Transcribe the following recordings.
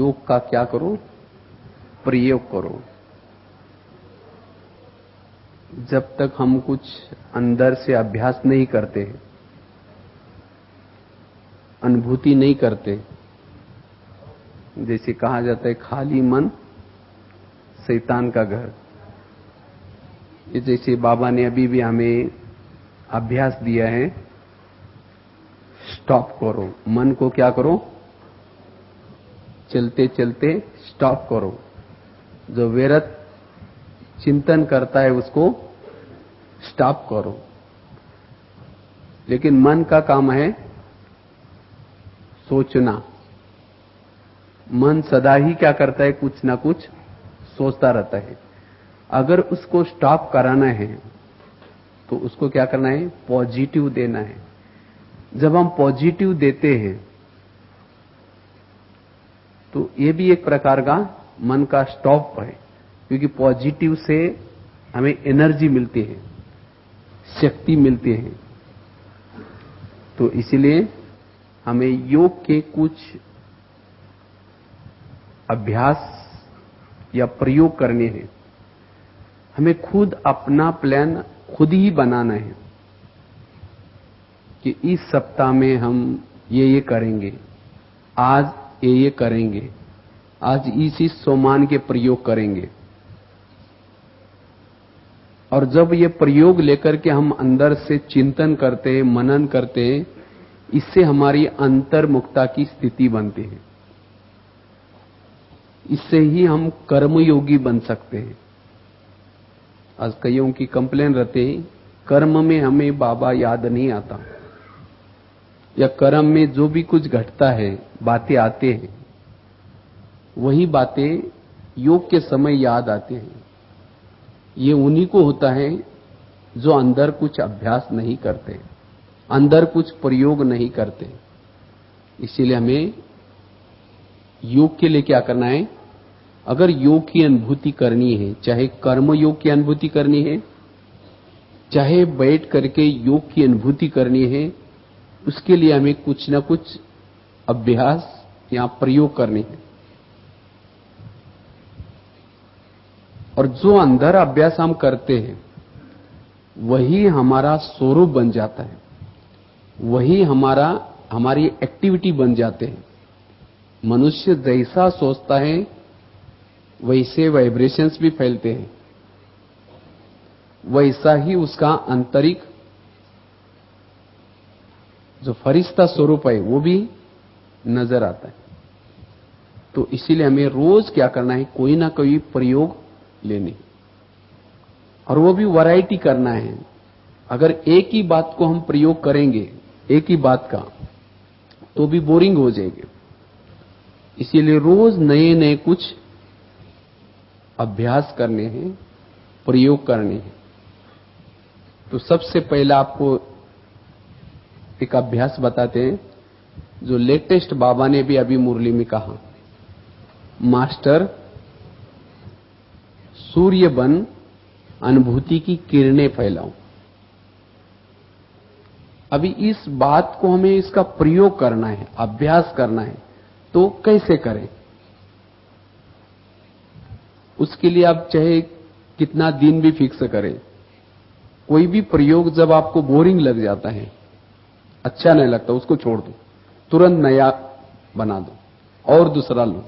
योग का क्या करो, प्रयोग करो। जब तक हम कुछ अंदर से अभ्यास नहीं करते, अनुभूति नहीं करते, जैसे कहा जाता है खाली मन शैतान का घर, ये जैसे बाबा ने अभी भी हमें अभ्यास दिया है, स्टॉप करो, मन को क्या करो, चलते चलते स्टॉप करो। जो व्यर्थ चिंतन करता है उसको स्टॉप करो। लेकिन मन का काम है सोचना। मन सदा ही क्या करता है, कुछ ना कुछ सोचता रहता है। अगर उसको स्टॉप कराना है तो उसको क्या करना है, पॉजिटिव देना है। जब हम पॉजिटिव देते हैं तो ये भी एक प्रकार का मन का स्टॉप है, क्योंकि पॉजिटिव से हमें एनर्जी मिलती है, शक्ति मिलती है। तो इसलिए हमें योग के कुछ अभ्यास या प्रयोग करने हैं। हमें खुद अपना प्लान खुद ही बनाना है कि इस सप्ताह में हम ये करेंगे, आज ये करेंगे, आज इस सोमान के प्रयोग करेंगे। और जब ये प्रयोग लेकर के हम अंदर से चिंतन करते हैं, मनन करते हैं, इससे हमारी अंतर्मुखता की स्थिति बनती है। इससे ही हम कर्मयोगी बन सकते हैं। आज कईयों की कंप्लेन रहती है, कर्म में हमें बाबा याद नहीं आता, या कर्म में जो भी कुछ घटता है, बातें आते हैं, वही बातें योग के समय याद आते हैं। ये उन्हीं को होता है जो अंदर कुछ अभ्यास नहीं करते, अंदर कुछ प्रयोग नहीं करते। इसीलिए हमें योग के लिए क्या करना है, अगर योग की अनुभूति करनी है, चाहे कर्म योग की अनुभूति करनी है, चाहे बैठ करके योग की अनुभूति करनी है, उसके लिए हमें कुछ ना कुछ अभ्यास या प्रयोग करने हैं। और जो अंदर अभ्यास हम करते हैं वही हमारा स्वरूप बन जाता है, वही हमारी एक्टिविटी बन जाते हैं। मनुष्य जैसा सोचता है वैसे वाइब्रेशंस भी फैलते हैं, वैसा ही उसका आंतरिक जो फरिश्ता स्वरूप है वो भी नजर आता है। तो इसीलिए हमें रोज क्या करना है, कोई ना कोई प्रयोग लेने, और वो भी वैरायटी करना है। अगर एक ही बात को हम प्रयोग करेंगे, एक ही बात का, तो भी बोरिंग हो जाएंगे। इसीलिए रोज नए नए कुछ अभ्यास करने हैं, प्रयोग करने हैं। तो सबसे पहला आपको एक अभ्यास बताते हैं, जो लेटेस्ट बाबा ने भी अभी मुरली में कहा, मास्टर सूर्य बन अनुभूति की किरणें फैलाओ। अभी इस बात को हमें इसका प्रयोग करना है, अभ्यास करना है। तो कैसे करें, उसके लिए आप चाहे कितना दिन भी फिक्स करें, कोई भी प्रयोग जब आपको बोरिंग लग जाता है, अच्छा नहीं लगता, उसको छोड़ दो, तुरंत नया बना दो और दूसरा लो।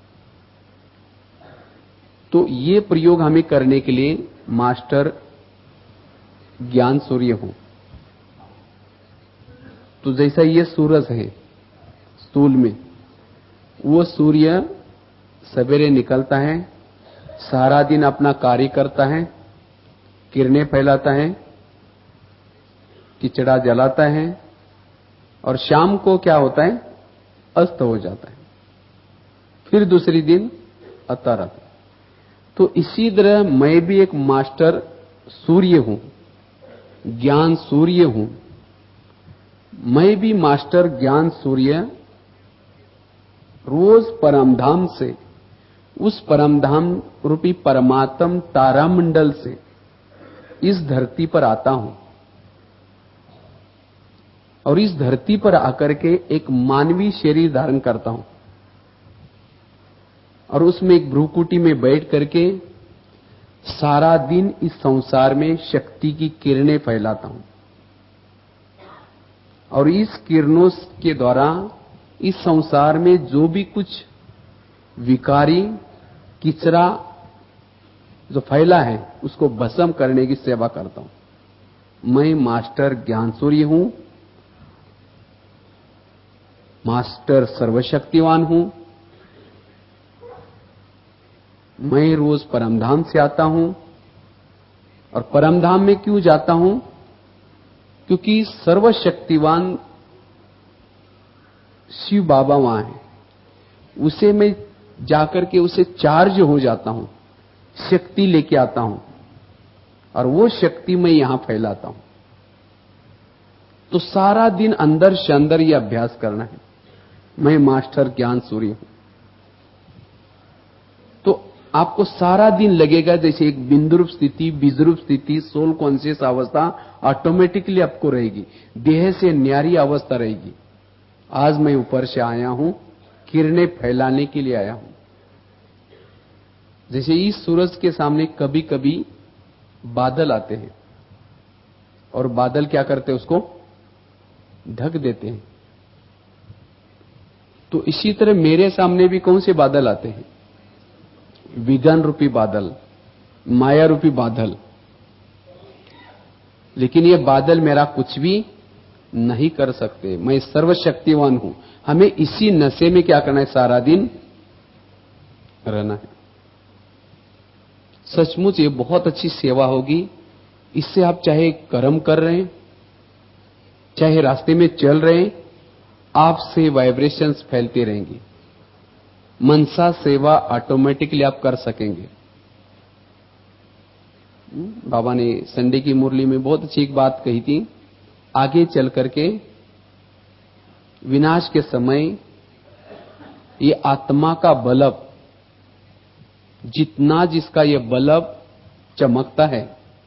तो ये प्रयोग हमें करने के लिए मास्टर ज्ञान सूर्य हो। तो जैसा ये सूरज है स्थूल में, वो सूर्य सवेरे निकलता है, सारा दिन अपना कार्य करता है, किरणें फैलाता है, किचड़ा जलाता है, और शाम को क्या होता है, अस्त हो जाता है, फिर दूसरी दिन आता रहता है। तो इसी तरह मैं भी एक मास्टर सूर्य हूं, ज्ञान सूर्य हूं। मैं भी मास्टर ज्ञान सूर्य रोज परमधाम से, उस परमधाम रूपी परमात्म तारामंडल से इस धरती पर आता हूं, और इस धरती पर आकर के एक मानवीय शरीर धारण करता हूं। और उसमें एक भ्रूकुटी में बैठ करके सारा दिन इस संसार में शक्ति की किरणें फैलाता हूं, और इस किरणों के द्वारा इस संसार में जो भी कुछ विकारी किचरा जो फैला है उसको भस्म करने की सेवा करता हूं। मैं मास्टर ज्ञान सूर्य हूं, मास्टर सर्वशक्तिवान हूं। मैं रोज परमधाम से आता हूं, और परमधाम में क्यों जाता हूं? क्योंकि सर्वशक्तिवान शिव बाबा वहां है, उसे मैं जाकर के उसे चार्ज हो जाता हूं, शक्ति लेके आता हूं, और वो शक्ति मैं यहां फैलाता हूं। तो सारा दिन अंदर से अंदर ये अभ्यास करना है, मैं मास्टर ज्ञान सूर्य हूं। तो आपको सारा दिन लगेगा जैसे एक बिंदुरूप स्थिति, बीजरूप स्थिति, सोल कॉन्शियस अवस्था ऑटोमेटिकली आपको रहेगी, देह से न्यारी अवस्था रहेगी। आज मैं ऊपर से आया हूं, किरणें फैलाने के लिए आया हूं। जैसे इस सूरज के सामने कभी कभी बादल आते हैं, और बादल क्या करते हैं? उसको ढक देते हैं। तो इसी तरह मेरे सामने भी कौन से बादल आते हैं? विज्ञान रूपी बादल, माया रूपी बादल। लेकिन ये बादल मेरा कुछ भी नहीं कर सकते, मैं सर्वशक्तिवान हूं। हमें इसी नशे में क्या करना है? सारा दिन रहना है। सचमुच ये बहुत अच्छी सेवा होगी। इससे आप चाहे कर्म कर रहे हैं, चाहे रास्ते में चल रहे हैं, आपसे वाइब्रेशंस फैलती रहेंगी। मनसा सेवा ऑटोमेटिकली आप कर सकेंगे। बाबा ने संडे की मुरली में बहुत अच्छी एक बात कही थी, आगे चल करके विनाश के समय ये आत्मा का बल्ब, जितना जिसका ये बल्ब चमकता है,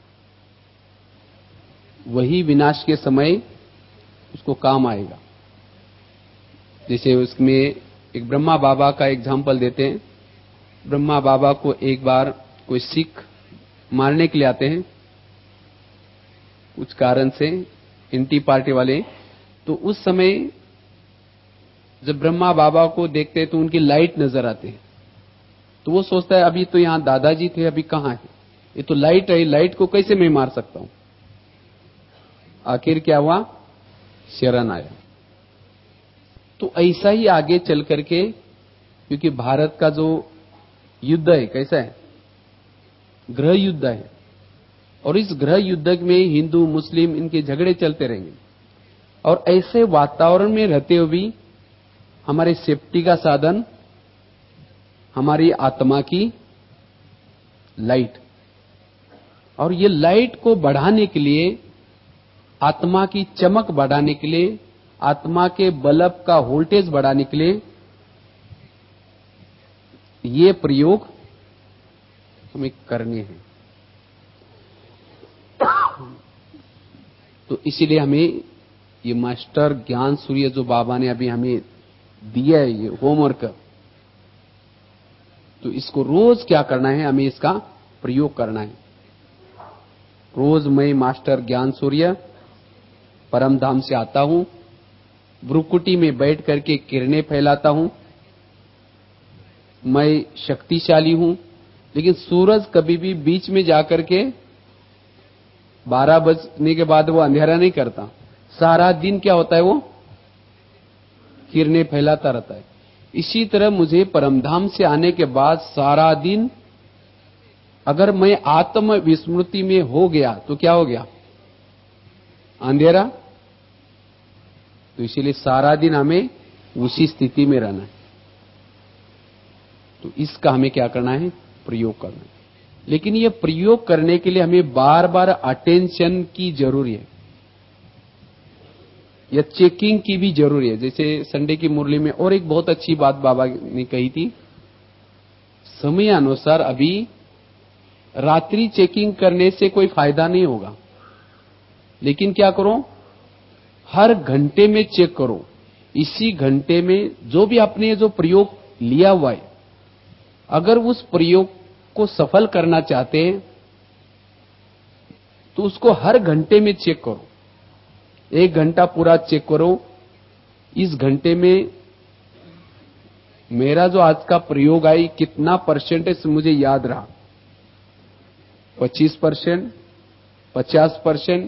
वही विनाश के समय उसको काम आएगा। जैसे उसमें एक ब्रह्मा बाबा का एग्जाम्पल देते हैं। ब्रह्मा बाबा को एक बार कोई सिख मारने के लिए आते हैं, कुछ कारण से, एंटी पार्टी वाले। तो उस समय जब ब्रह्मा बाबा को देखते हैं तो उनकी लाइट नजर आती है। तो वो सोचता है अभी तो यहां दादाजी थे, अभी कहां है? ये तो लाइट है, लाइट को कैसे मैं मार सकता हूं? आखिर क्या हुआ? शरण आया। तो ऐसा ही आगे चल करके, क्योंकि भारत का जो युद्ध है कैसा है? गृह युद्ध है, और इस गृह युद्ध में हिंदू मुस्लिम इनके झगड़े चलते रहेंगे। और ऐसे वातावरण में रहते हुए भी हमारे सेफ्टी का साधन हमारी आत्मा की लाइट, और ये लाइट को बढ़ाने के लिए, आत्मा की चमक बढ़ाने के लिए, आत्मा के बल्ब का वोल्टेज बढ़ाने के लिए ये प्रयोग हमें करने हैं। तो इसीलिए हमें ये मास्टर ज्ञान सूर्य जो बाबा ने अभी हमें दिया है, ये होमवर्क, तो इसको रोज क्या करना है? हमें इसका प्रयोग करना है। रोज मैं मास्टर ज्ञान सूर्य परमधाम से आता हूं, भ्रूकुटी में बैठ करके किरणें फैलाता हूं, मैं शक्तिशाली हूं। लेकिन सूरज कभी भी बीच में जाकर के 12 बजने के बाद वो अंधेरा नहीं करता। सारा दिन क्या होता है? वो किरणें फैलाता रहता है। इसी तरह मुझे परमधाम से आने के बाद सारा दिन अगर मैं आत्म विस्मृति में हो गया तो क्या हो गया? अंधेरा। तो इसीलिए सारा दिन हमें उसी स्थिति में रहना है। तो इसका हमें क्या करना है? प्रयोग करना है। लेकिन ये प्रयोग करने के लिए हमें बार बार अटेंशन की जरूरी है, या चेकिंग की भी जरूरी है। जैसे संडे की मुरली में और एक बहुत अच्छी बात बाबा ने कही थी, समय अनुसार अभी रात्रि चेकिंग करने से कोई फायदा नहीं होगा, लेकिन क्या करो? हर घंटे में चेक करो। इसी घंटे में जो भी आपने जो प्रयोग लिया हुआ है, अगर उस प्रयोग को सफल करना चाहते हैं तो उसको हर घंटे में चेक करो। 1 घंटा पूरा चेक करो, इस घंटे में मेरा जो आज का प्रयोग आई कितना परसेंटेज मुझे याद रहा। 25%, 50%,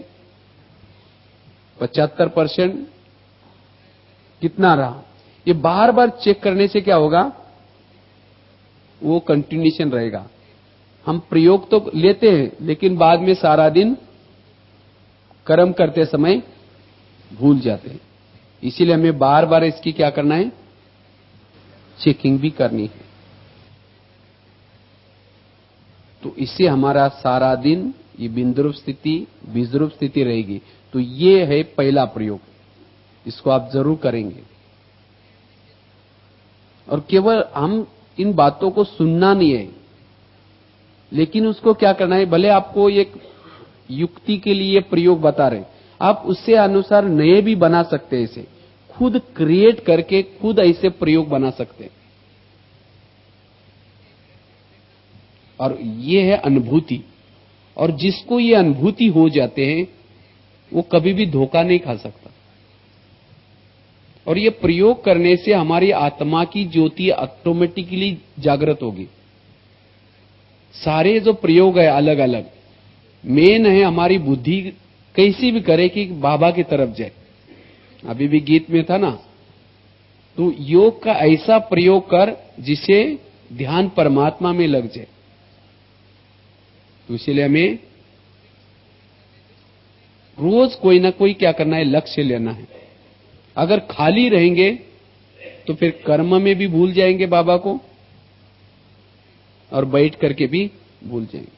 75%, कितना रहा। ये बार बार चेक करने से क्या होगा, वो कंटिन्यूएशन रहेगा। हम प्रयोग तो लेते हैं लेकिन बाद में सारा दिन कर्म करते समय भूल जाते हैं। इसीलिए हमें बार बार इसकी क्या करना है, चेकिंग भी करनी है। तो इससे हमारा सारा दिन ये बिंदुरूप स्थिति, बीजरूप स्थिति रहेगी। तो ये है पहला प्रयोग, इसको आप जरूर करेंगे। और केवल हम इन बातों को सुनना नहीं है, लेकिन उसको क्या करना है। भले आपको एक युक्ति के लिए प्रयोग बता रहे, आप उससे अनुसार नए भी बना सकते हैं। इसे खुद क्रिएट करके खुद ऐसे प्रयोग बना सकते हैं। और ये है अनुभूति। और जिसको ये अनुभूति हो जाते हैं वो कभी भी धोखा नहीं खा सकता। और ये प्रयोग करने से हमारी आत्मा की ज्योति ऑटोमेटिकली जागृत होगी। सारे जो प्रयोग है अलग अलग, मेन है हमारी बुद्धि कैसी भी करे कि बाबा की तरफ जाए। अभी भी गीत में था ना, तो योग का ऐसा प्रयोग कर जिसे ध्यान परमात्मा में लग जाए। तो इसलिए हमें रोज कोई ना कोई क्या करना है, लक्ष्य लेना है। अगर खाली रहेंगे तो फिर कर्म में भी भूल जाएंगे बाबा को, और बैठ करके भी भूल जाएंगे।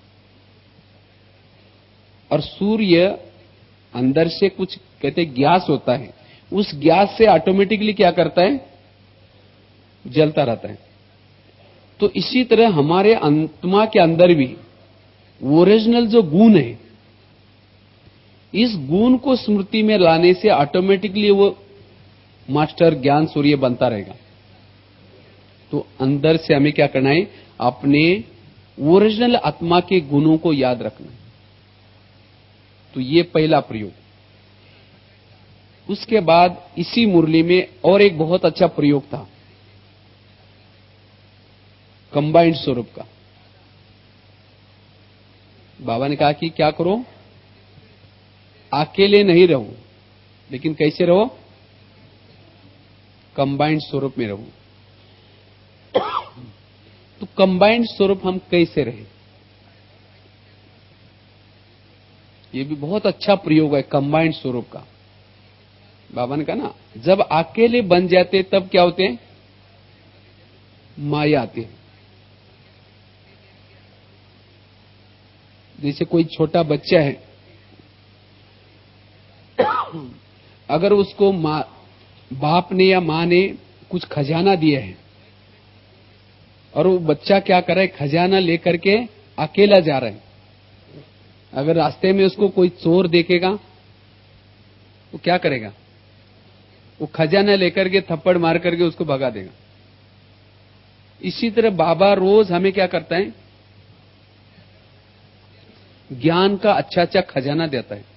और सूर्य अंदर से कुछ कहते गैस होता है, उस गैस से ऑटोमेटिकली क्या करता है, जलता रहता है। तो इसी तरह हमारे आत्मा के अंदर भी ओरिजिनल जो गुण है, इस गुण को स्मृति में लाने से ऑटोमेटिकली वो मास्टर ज्ञान सूर्य बनता रहेगा। तो अंदर से हमें क्या करना है, अपने ओरिजिनल आत्मा के गुणों को याद रखना है। तो ये पहला प्रयोग। उसके बाद इसी मुरली में और एक बहुत अच्छा प्रयोग था, कंबाइंड स्वरूप का। बाबा ने कहा कि क्या करो, अकेले नहीं रहो, लेकिन कैसे रहो, कंबाइंड स्वरूप में रहो। तो कंबाइंड स्वरूप हम कैसे रहे, ये भी बहुत अच्छा प्रयोग है कंबाइंड स्वरूप का। बाबा ने कहा ना, जब अकेले बन जाते तब क्या होते हैं, माया आते हैं। जैसे कोई छोटा बच्चा है, अगर उसको बाप ने या मां ने कुछ खजाना दिया है और वो बच्चा क्या कर रहा है, खजाना लेकर के अकेला जा रहा है। अगर रास्ते में उसको कोई चोर देखेगा वो क्या करेगा, वो खजाना लेकर के थप्पड़ मार करके उसको भगा देगा। इसी तरह बाबा रोज हमें क्या करता है, ज्ञान का अच्छा अच्छा खजाना देता है,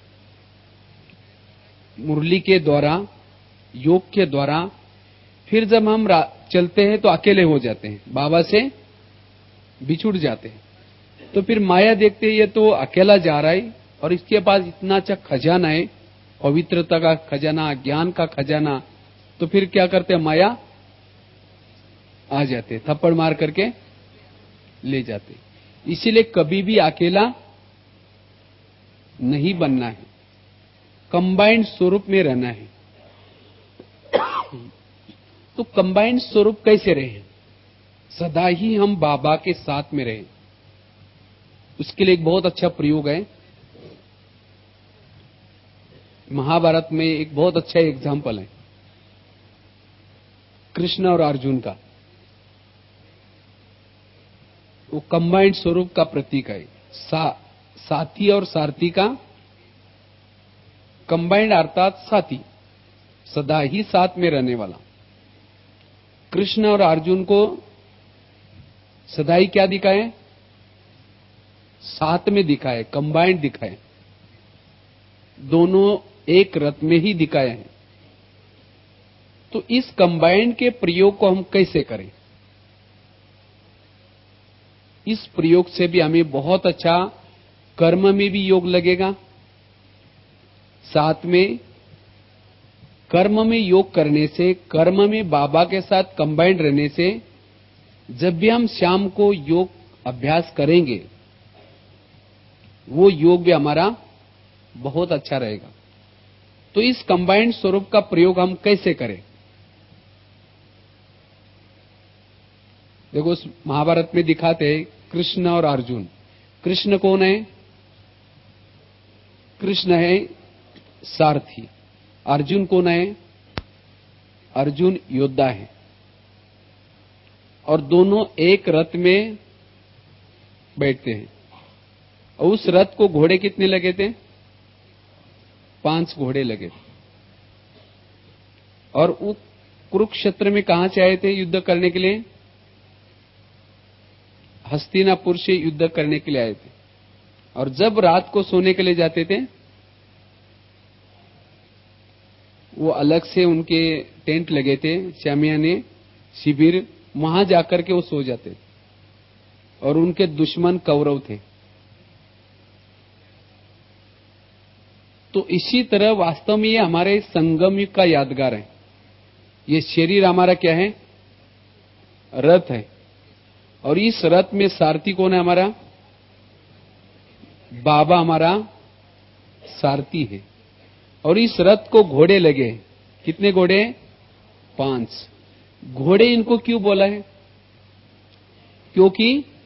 मुरली के द्वारा, योग के द्वारा। फिर जब हम चलते हैं तो अकेले हो जाते हैं, बाबा से बिछुड़ जाते हैं। तो फिर माया देखते हैं ये तो अकेला जा रहा है और इसके पास इतना अच्छा खजाना है, पवित्रता का खजाना, ज्ञान का खजाना। तो फिर क्या करते हैं, माया आ जाते, थप्पड़ मार करके ले जाते। इसीलिए कभी भी अकेला नहीं बनना है, कंबाइंड स्वरूप में रहना है। तो कंबाइंड स्वरूप कैसे रहे, सदा ही हम बाबा के साथ में रहे। उसके लिए एक बहुत अच्छा प्रयोग है, महाभारत में एक बहुत अच्छा एग्जाम्पल है, कृष्ण और अर्जुन का। वो कंबाइंड स्वरूप का प्रतीक है। साथी और सारथी का, कंबाइंड अर्थात साथी, सदा ही साथ में रहने वाला। कृष्ण और अर्जुन को सदाई क्या दिखाए? साथ में दिखाए, कंबाइंड दिखाए, दोनों एक रथ में ही दिखाए हैं। तो इस कंबाइंड के प्रयोग को हम कैसे करें? इस प्रयोग से भी हमें बहुत अच्छा कर्म में भी योग लगेगा, साथ में कर्म में योग करने से, कर्म में बाबा के साथ कंबाइंड रहने से, जब भी हम शाम को योग अभ्यास करेंगे वो योग भी हमारा बहुत अच्छा रहेगा। तो इस कंबाइंड स्वरूप का प्रयोग हम कैसे करें? देखो, उस महाभारत में दिखाते हैं कृष्ण और अर्जुन। कृष्ण कौन है? कृष्ण है सारथी। अर्जुन कौन है? अर्जुन योद्धा है। और दोनों एक रथ में बैठते हैं। और उस रथ को घोड़े कितने लगे थे? 5 घोड़े लगे थे। और वो कुरुक्षेत्र में कहां से आए थे युद्ध करने के लिए? हस्तिनापुर से युद्ध करने के लिए आए थे। और जब रात को सोने के लिए जाते थे, वो अलग से उनके टेंट लगे थे, शामियाने, शिविर, वहां जाकर के वो सो जाते थे। और उनके दुश्मन कौरव थे। तो इसी तरह वास्तव में ये हमारे संगम युग का यादगार है। ये शरीर हमारा क्या है? रथ है। और इस रथ में सारथी कौन है हमारा? बाबा हमारा सारथी है। और इस रथ को घोड़े लगे। कितने घोड़े? 5 घोड़े। इनको क्यों बोला है? क्योंकि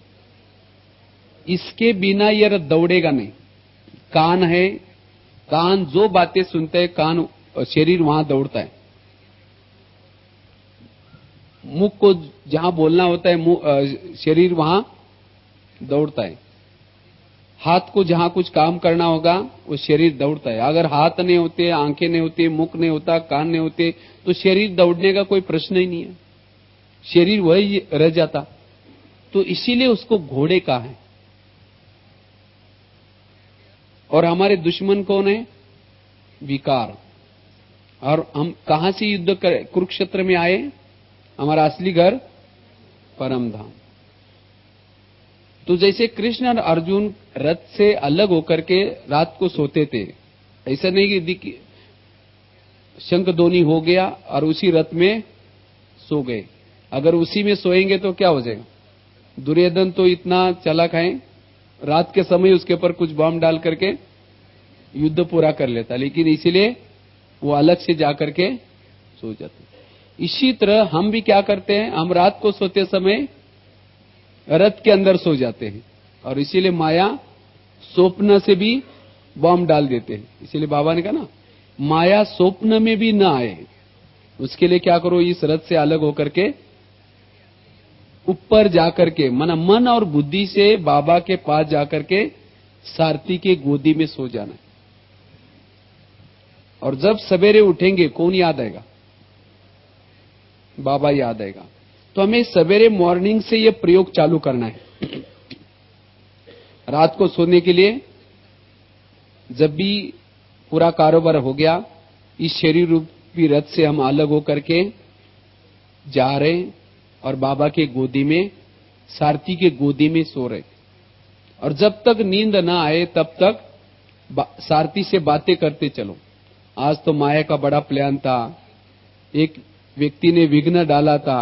इसके बिना यह रथ दौड़ेगा नहीं। कान है, कान जो बातें सुनते हैं, कान, शरीर वहां दौड़ता है। मुख को जहां बोलना होता है, शरीर वहां दौड़ता है। हाथ को जहां कुछ काम करना होगा, वो शरीर दौड़ता है। अगर हाथ नहीं होते, आंखें नहीं होती, मुख नहीं होता, कान नहीं होते, तो शरीर दौड़ने का कोई प्रश्न ही नहीं है। शरीर वही रह जाता। तो इसीलिए उसको घोड़े कहा है। और हमारे दुश्मन कौन है? विकार। और हम कहां से युद्ध कर कुरुक्षेत्र में आए? हमारा असली घर परम धाम। तो जैसे कृष्ण और अर्जुन रथ से अलग होकर के रात को सोते थे, ऐसा नहीं कि शंखध्वनि हो गया और उसी रथ में सो गए। अगर उसी में सोएंगे तो क्या हो जाएगा? दुर्योधन तो इतना चालाक है, रात के समय उसके ऊपर कुछ बम डाल करके युद्ध पूरा कर लेता। लेकिन इसीलिए वो अलग से जाकर के सो जाते। इसी तरह हम भी क्या करते हैं? हम रात को सोते समय रथ के अंदर सो जाते हैं। और इसीलिए माया स्वप्न से भी बम डाल देते हैं। इसीलिए बाबा ने कहा ना, माया स्वप्न में भी ना आए, उसके लिए क्या करो? इस रथ से अलग होकर के ऊपर जाकर के मन और बुद्धि से बाबा के पास जाकर के सारथी के गोदी में सो जाना है। और जब सवेरे उठेंगे कौन याद आएगा? बाबा याद आएगा। तो हमें सवेरे मॉर्निंग से ये प्रयोग चालू करना है। रात को सोने के लिए जब भी पूरा कारोबार हो गया, इस शरीर रूपी रथ से हम अलग होकर के जा रहे और बाबा के गोदी में, सारथी के गोदी में सो रहे। और जब तक नींद ना आए तब तक सारथी से बातें करते चलो। आज तो माया का बड़ा प्लान था, एक व्यक्ति ने विघ्न डाला था,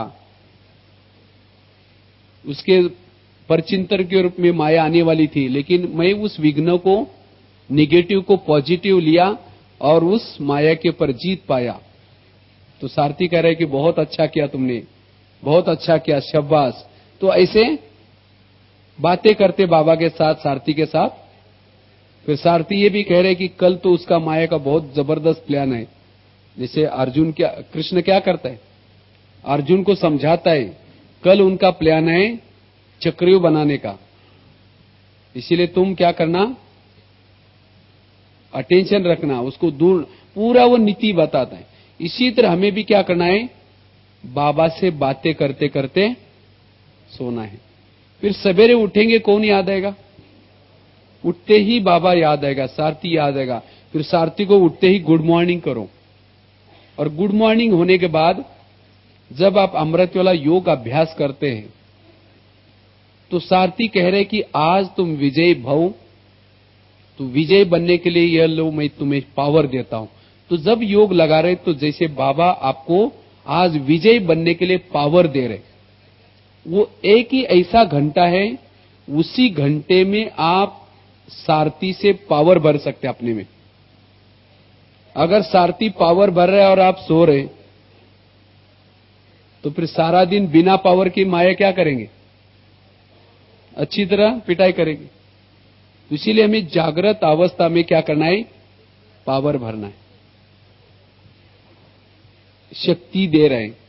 उसके परचिंतन के रूप में माया आने वाली थी, लेकिन मैं उस विघ्न को, निगेटिव को पॉजिटिव लिया और उस माया के ऊपर जीत पाया। तो सारथी कह रहे कि बहुत अच्छा किया तुमने, बहुत अच्छा किया, शाबाश। तो ऐसे बातें करते बाबा के साथ, सारथी के साथ। फिर सारथी ये भी कह रहे कि कल तो उसका माया का बहुत जबरदस्त प्लान है। जैसे अर्जुन क्या, कृष्ण क्या करता है? अर्जुन को समझाता है, कल उनका प्लान है चक्रव्यूह बनाने का, इसीलिए तुम क्या करना, अटेंशन रखना, उसको दूर, पूरा वो नीति बताता है। इसी तरह हमें भी क्या करना है? बाबा से बातें करते करते सोना है। फिर सवेरे उठेंगे, कौन याद आएगा? उठते ही बाबा याद आएगा, सारथी याद आएगा। फिर सारथी को उठते ही गुड मॉर्निंग करो, और गुड मॉर्निंग होने के बाद जब आप अमृत वाला योग अभ्यास करते हैं तो सारथी कह रहे कि आज तुम विजयी भव, तो विजय बनने के लिए यह लो, मैं तुम्हें पावर देता हूं। तो जब योग लगा रहे तो जैसे बाबा आपको आज विजय बनने के लिए पावर दे रहे। वो एक ही ऐसा घंटा है, उसी घंटे में आप सारथी से पावर भर सकते अपने में। अगर सारथी पावर भर रहे और आप सो रहे तो फिर सारा दिन बिना पावर की माया क्या करेंगे? अच्छी तरह पिटाई करेंगे। तो इसीलिए हमें जागृत अवस्था में क्या करना है? पावर भरना है, शक्ति दे रहे हैं।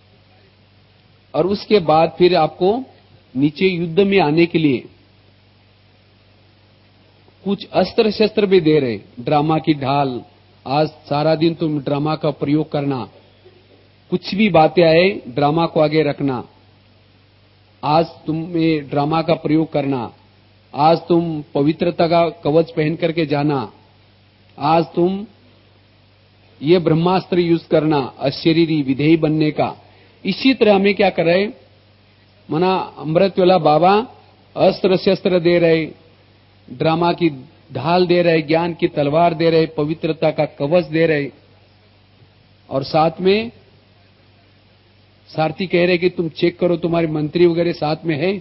और उसके बाद फिर आपको नीचे युद्ध में आने के लिए कुछ अस्त्र शस्त्र भी दे रहे। ड्रामा की ढाल, आज सारा दिन तुम ड्रामा का प्रयोग करना, कुछ भी बातें आए ड्रामा को आगे रखना। आज तुम्हें ड्रामा का प्रयोग करना, आज तुम पवित्रता का कवच पहन करके जाना, आज तुम ये ब्रह्मास्त्र यूज करना, अशरीरी विधेयी बनने का। इसी तरह हमें क्या कर रहे? मना अमृत वाला बाबा अस्त्र शस्त्र दे रहे, ड्रामा की ढाल दे रहे, ज्ञान की तलवार दे रहे, पवित्रता का कवच दे रहे, और साथ में सारथी कह रहे कि तुम चेक करो तुम्हारे मंत्री वगैरह साथ में है।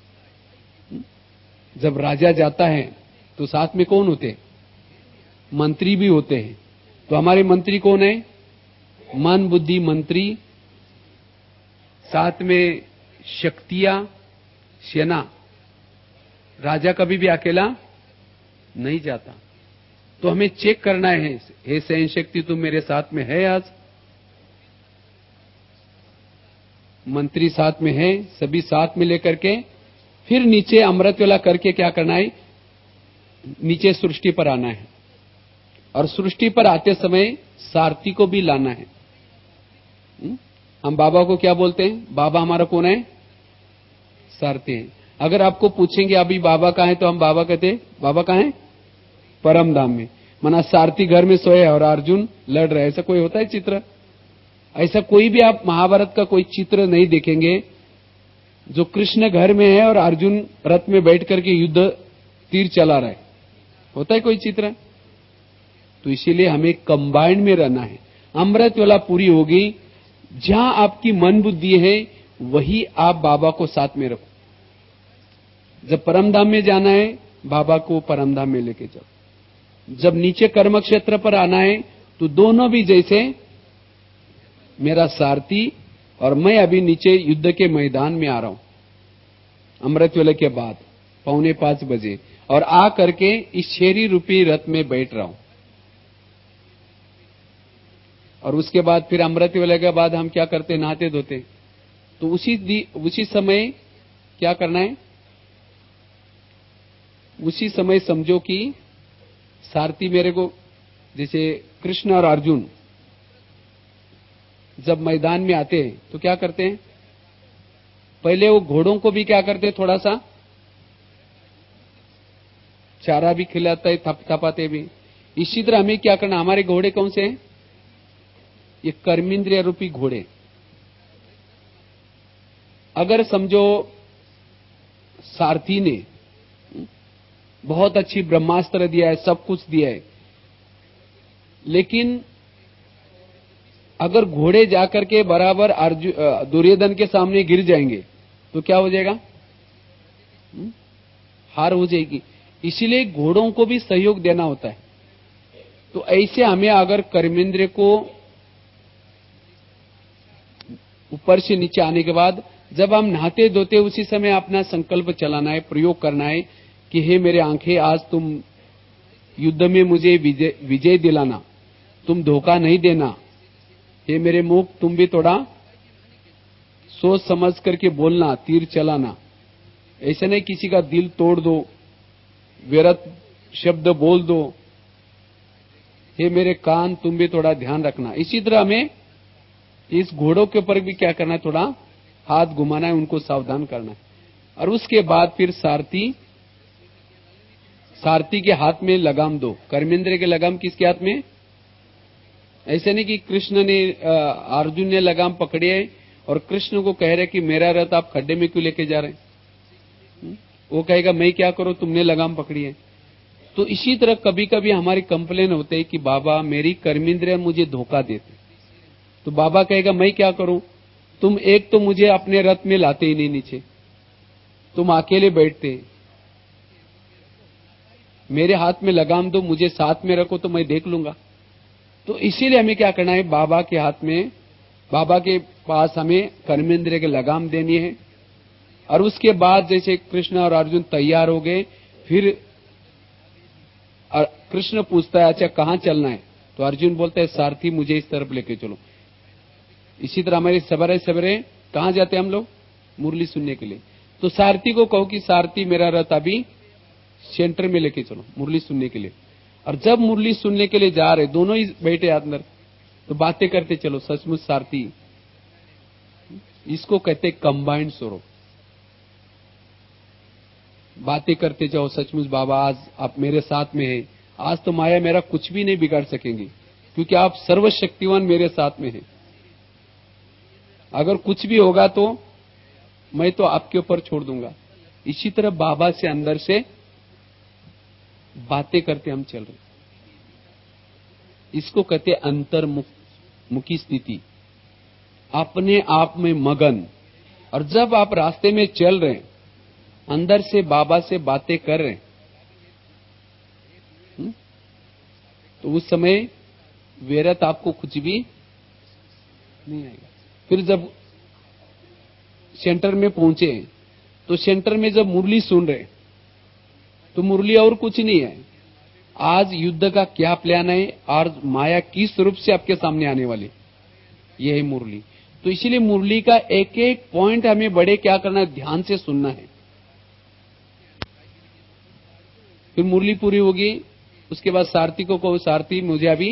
जब राजा जाता है तो साथ में कौन होते? मंत्री भी होते हैं। तो हमारे मंत्री कौन है? मन बुद्धि मंत्री, साथ में शक्तियां, सेना। राजा कभी भी अकेला नहीं जाता। तो हमें चेक करना है, हे सहन शक्ति तुम मेरे साथ में है? आज मंत्री साथ में है, सभी साथ में लेकर के फिर नीचे अमृत वेला करके क्या करना है? नीचे सृष्टि पर आना है, और सृष्टि पर आते समय सारथी को भी लाना है। हम बाबा को क्या बोलते हैं? बाबा हमारा कौन है? सारथी है। अगर आपको पूछेंगे अभी बाबा कहाँ है, तो हम बाबा कहते बाबा कहाँ है? परम धाम में। मना सारथी घर में सोए और अर्जुन लड़ रहे, ऐसा कोई होता है चित्र? ऐसा कोई भी आप महाभारत का कोई चित्र नहीं देखेंगे जो कृष्ण घर में है और अर्जुन रथ में बैठ करके युद्ध तीर चला रहा है। होता है कोई चित्र? तो इसीलिए हमें कंबाइंड में रहना है। अमृत वेला पूरी होगी, जहां आपकी मन बुद्धि है वही आप बाबा को साथ में रखो। जब परमधाम में जाना है, बाबा को परमधाम में लेके जाओ। जब नीचे कर्म क्षेत्र पर आना है तो दोनों भी जैसे मेरा सारथी और मैं अभी नीचे युद्ध के मैदान में आ रहा हूं अमृत वेले के बाद 4:45 बजे, और आ करके इस शेरी रूपी रथ में बैठ रहा हूं। और उसके बाद फिर अमृत वेले के बाद हम क्या करते? नहाते धोते। तो उसी समय क्या करना है? उसी समय समझो कि सारथी मेरे को, जैसे कृष्ण और अर्जुन जब मैदान में आते हैं तो क्या करते हैं? पहले वो घोड़ों को भी क्या करते? थोड़ा सा चारा भी खिलाता है, थपथपाते भी। इसी तरह हमें क्या करना? हमारे घोड़े कौन से हैं? ये कर्मेंद्रिय रूपी घोड़े। अगर समझो सारथी ने बहुत अच्छी ब्रह्मास्त्र दिया है, सब कुछ दिया है, लेकिन अगर घोड़े जाकर के बराबर दुर्योधन के सामने गिर जाएंगे तो क्या हो जाएगा? हार हो जाएगी। इसीलिए घोड़ों को भी सहयोग देना होता है। तो ऐसे हमें अगर कर्मेंद्र को ऊपर से नीचे आने के बाद जब हम नहाते धोते उसी समय अपना संकल्प चलाना है, प्रयोग करना है कि हे मेरे आंखें, आज तुम युद्ध में मुझे विजय दिलाना, तुम धोखा नहीं देना। हे मेरे मुख, तुम भी थोड़ा सोच समझ करके बोलना, तीर चलाना। ऐसे नहीं किसी का दिल तोड़ दो, व्यर्थ शब्द बोल दो। हे मेरे कान, तुम भी थोड़ा ध्यान रखना। इसी तरह हमें इस घोड़ों के ऊपर भी क्या करना है? थोड़ा हाथ घुमाना है, उनको सावधान करना है। और उसके बाद फिर सारथी के हाथ में लगाम दो। कर्मेंद्र के लगाम किसके हाथ में? ऐसे नहीं कि कृष्ण ने अर्जुन ने लगाम पकड़ी है और कृष्ण को कह रहे कि मेरा रथ आप खड्डे में क्यों लेके जा रहे हैं? वो कहेगा मैं क्या करूं, तुमने लगाम पकड़ी है। तो इसी तरह कभी कभी हमारी कंप्लेन होते है कि बाबा मेरी कर्मेंद्रिय मुझे धोखा देते। तो बाबा कहेगा मैं क्या करूं, तुम एक तो मुझे अपने रथ में लाते ही नहीं नीचे, तुम अकेले बैठते, मेरे हाथ में लगाम दो, मुझे साथ में रखो तो मैं देख लूंगा। तो इसीलिए हमें क्या करना है, बाबा के हाथ में, बाबा के पास हमें कर्मेंद्रिय के लगाम देनी है। और उसके बाद जैसे कृष्ण और अर्जुन तैयार हो गए, फिर कृष्ण पूछता है अच्छा कहां चलना है, तो अर्जुन बोलता है सारथी मुझे इस तरफ लेके चलो। इसी तरह हमारे सवेरे सवेरे कहां जाते हैं हम लोग? मुरली सुनने के लिए। तो सारथी को कहो कि सारथी मेरा रथ अभी सेंटर में लेके चलो मुरली सुनने के लिए। और जब मुरली सुनने के लिए जा रहे, दोनों ही बैठे अंदर, तो बातें करते चलो, सचमुच सारथी, इसको कहते कंबाइंड स्वरूप। बातें करते जाओ, सचमुच बाबा आज आप मेरे साथ में हैं, आज तो माया मेरा कुछ भी नहीं बिगाड़ सकेंगे क्योंकि आप सर्वशक्तिवान मेरे साथ में हैं। अगर कुछ भी होगा तो मैं तो आपके ऊपर छोड़ दूंगा। इसी तरह बाबा से अंदर से बातें करते हम चल रहे, इसको कहते अंतर्मुखी स्थिति, अपने आप में मगन। और जब आप रास्ते में चल रहे हैं, अंदर से बाबा से बातें कर रहे हैं, तो उस समय व्यर्थ आपको कुछ भी नहीं आएगा। फिर जब सेंटर में पहुंचे, तो सेंटर में जब मुरली सुन रहे, तो मुरली और कुछ नहीं है, आज युद्ध का क्या प्लान है और माया किस रूप से आपके सामने आने वाली, यह है मुरली। तो इसीलिए मुरली का एक एक पॉइंट हमें बड़े क्या करना है, ध्यान से सुनना है। फिर मुरली पूरी होगी, उसके बाद सारथी को कहो सारथी मुझे अभी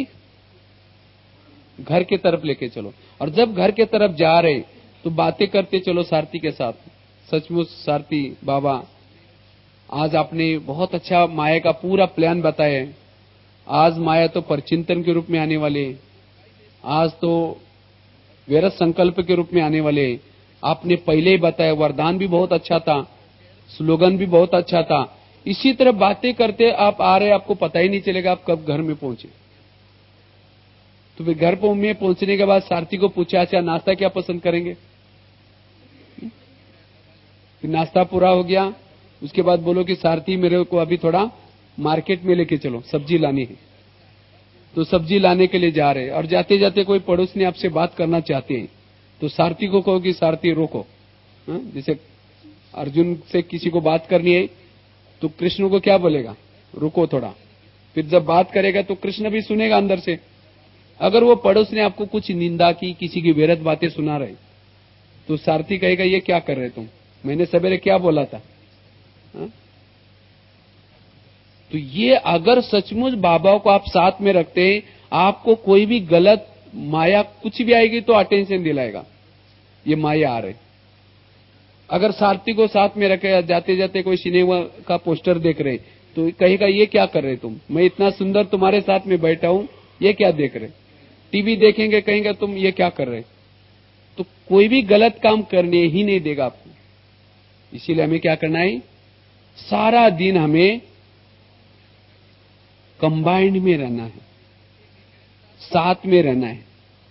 घर के तरफ लेके चलो। और जब घर के तरफ जा रहे, तो बातें करते चलो सारथी के साथ, सचमुच सारथी बाबा आज आपने बहुत अच्छा माया का पूरा प्लान बताया है, आज माया तो परचिंतन के रूप में आने वाले, आज तो व्यर्थ संकल्प के रूप में आने वाले। आपने पहले ही बताया, वरदान भी बहुत अच्छा था, स्लोगन भी बहुत अच्छा था। इसी तरह बातें करते आप आ रहे, आपको पता ही नहीं चलेगा आप कब घर में पहुंचे। तो फिर घर में पहुंचने के बाद सारथी को पूछा अच्छा नाश्ता क्या पसंद करेंगे? फिर नाश्ता पूरा हो गया, उसके बाद बोलो कि सारथी मेरे को अभी थोड़ा मार्केट में लेके चलो, सब्जी लानी है। तो सब्जी लाने के लिए जा रहे, और जाते जाते कोई पड़ोसी आपसे बात करना चाहते हैं, तो सारथी को कहो कि सारथी रोको। जैसे अर्जुन से किसी को बात करनी है, तो कृष्ण को क्या बोलेगा, रुको थोड़ा। फिर जब बात करेगा तो कृष्ण भी सुनेगा अंदर से। अगर वो पड़ोस ने आपको कुछ निंदा की, किसी की व्यर्थ बातें सुना रहे, तो सारथी कहेगा ये क्या कर रहे तुम, मैंने सवेरे क्या बोला था। तो ये अगर सचमुच बाबा को आप साथ में रखते हैं, आपको कोई भी गलत माया कुछ भी आएगी तो अटेंशन दिलाएगा, ये माया आ रही। अगर सारथी को साथ में रखे, जाते जाते कोई सिनेमा का पोस्टर देख रहे, तो कहेगा ये क्या कर रहे तुम, मैं इतना सुंदर तुम्हारे साथ में बैठा हूं, ये क्या देख रहे। टीवी देखेंगे, कहेंगे तुम ये क्या कर रहे। तो कोई भी गलत काम करने ही नहीं देगा आपको। इसीलिए हमें क्या करना है, सारा दिन हमें कंबाइंड में रहना है, साथ में रहना है।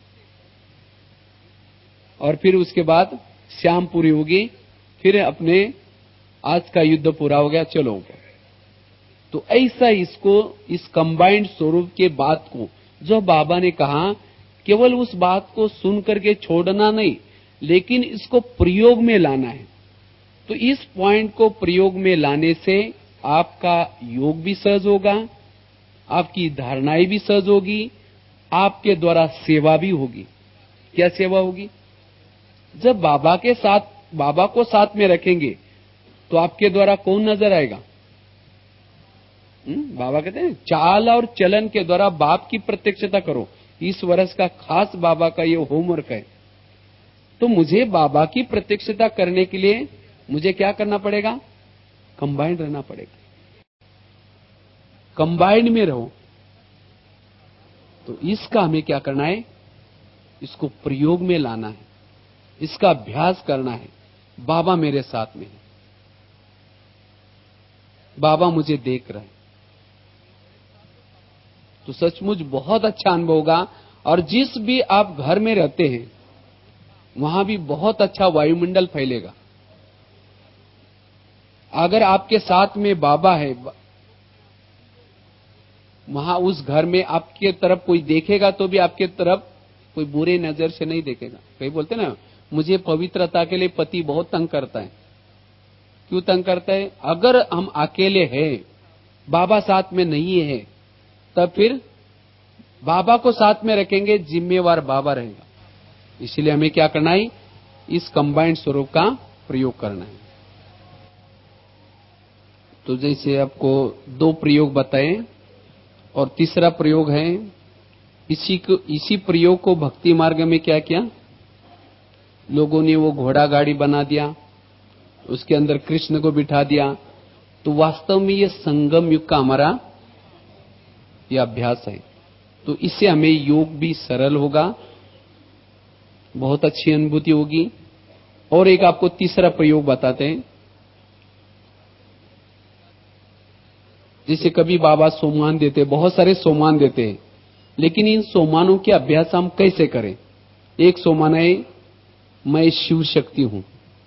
और फिर उसके बाद शाम पूरी होगी, फिर अपने आज का युद्ध पूरा हो गया, चलो। तो ऐसा इसको, इस कंबाइंड स्वरूप के बात को जो बाबा ने कहा, केवल उस बात को सुन करके छोड़ना नहीं, लेकिन इसको प्रयोग में लाना है। तो इस पॉइंट को प्रयोग में लाने से आपका योग भी सहज होगा, आपकी धारणाएं भी सहज होगी, आपके द्वारा सेवा भी होगी। क्या सेवा होगी? जब बाबा को साथ में रखेंगे, तो आपके द्वारा कौन नजर आएगा? बाबा कहते हैं चाल और चलन के द्वारा बाप की प्रत्यक्षता करो। इस वर्ष का खास बाबा का ये होमवर्क है। तो मुझे बाबा की प्रत्यक्षता करने के लिए मुझे क्या करना पड़ेगा? कंबाइंड रहना पड़ेगा। कंबाइंड में रहो। तो इसका हमें क्या करना है? इसको प्रयोग में लाना है, इसका अभ्यास करना है। बाबा मेरे साथ में है, बाबा मुझे देख रहे हैं, तो सचमुच बहुत अच्छा अनुभव होगा। और जिस भी आप घर में रहते हैं वहां भी बहुत अच्छा वायुमंडल फैलेगा। अगर आपके साथ में बाबा है, वहां उस घर में आपके तरफ कोई देखेगा तो भी आपके तरफ कोई बुरे नजर से नहीं देखेगा। कई बोलते ना, मुझे पवित्रता के लिए पति बहुत तंग करता है। क्यों तंग करता है? अगर हम अकेले हैं, बाबा साथ में नहीं है, तब फिर बाबा को साथ में रखेंगे, जिम्मेवार बाबा रहेगा। इसलिए हमें क्या करना है? इस कंबाइंड स्वरूप का प्रयोग करना है। तो जैसे आपको 2 प्रयोग बताए और तीसरा प्रयोग है, इसी प्रयोग को भक्ति मार्ग में क्या किया, लोगों ने वो घोड़ा गाड़ी बना दिया, उसके अंदर कृष्ण को बिठा दिया। तो वास्तव में ये संगम युग का हमारा ये अभ्यास है। तो इससे हमें योग भी सरल होगा, बहुत अच्छी अनुभूति होगी। और एक आपको तीसरा प्रयोग बताते हैं। जैसे कभी बाबा सोमान देते, बहुत सारे सोमान देते हैं, लेकिन इन सोमानों के अभ्यास हम कैसे करें? एक सोमान है, मैं शिव शक्ति हूं,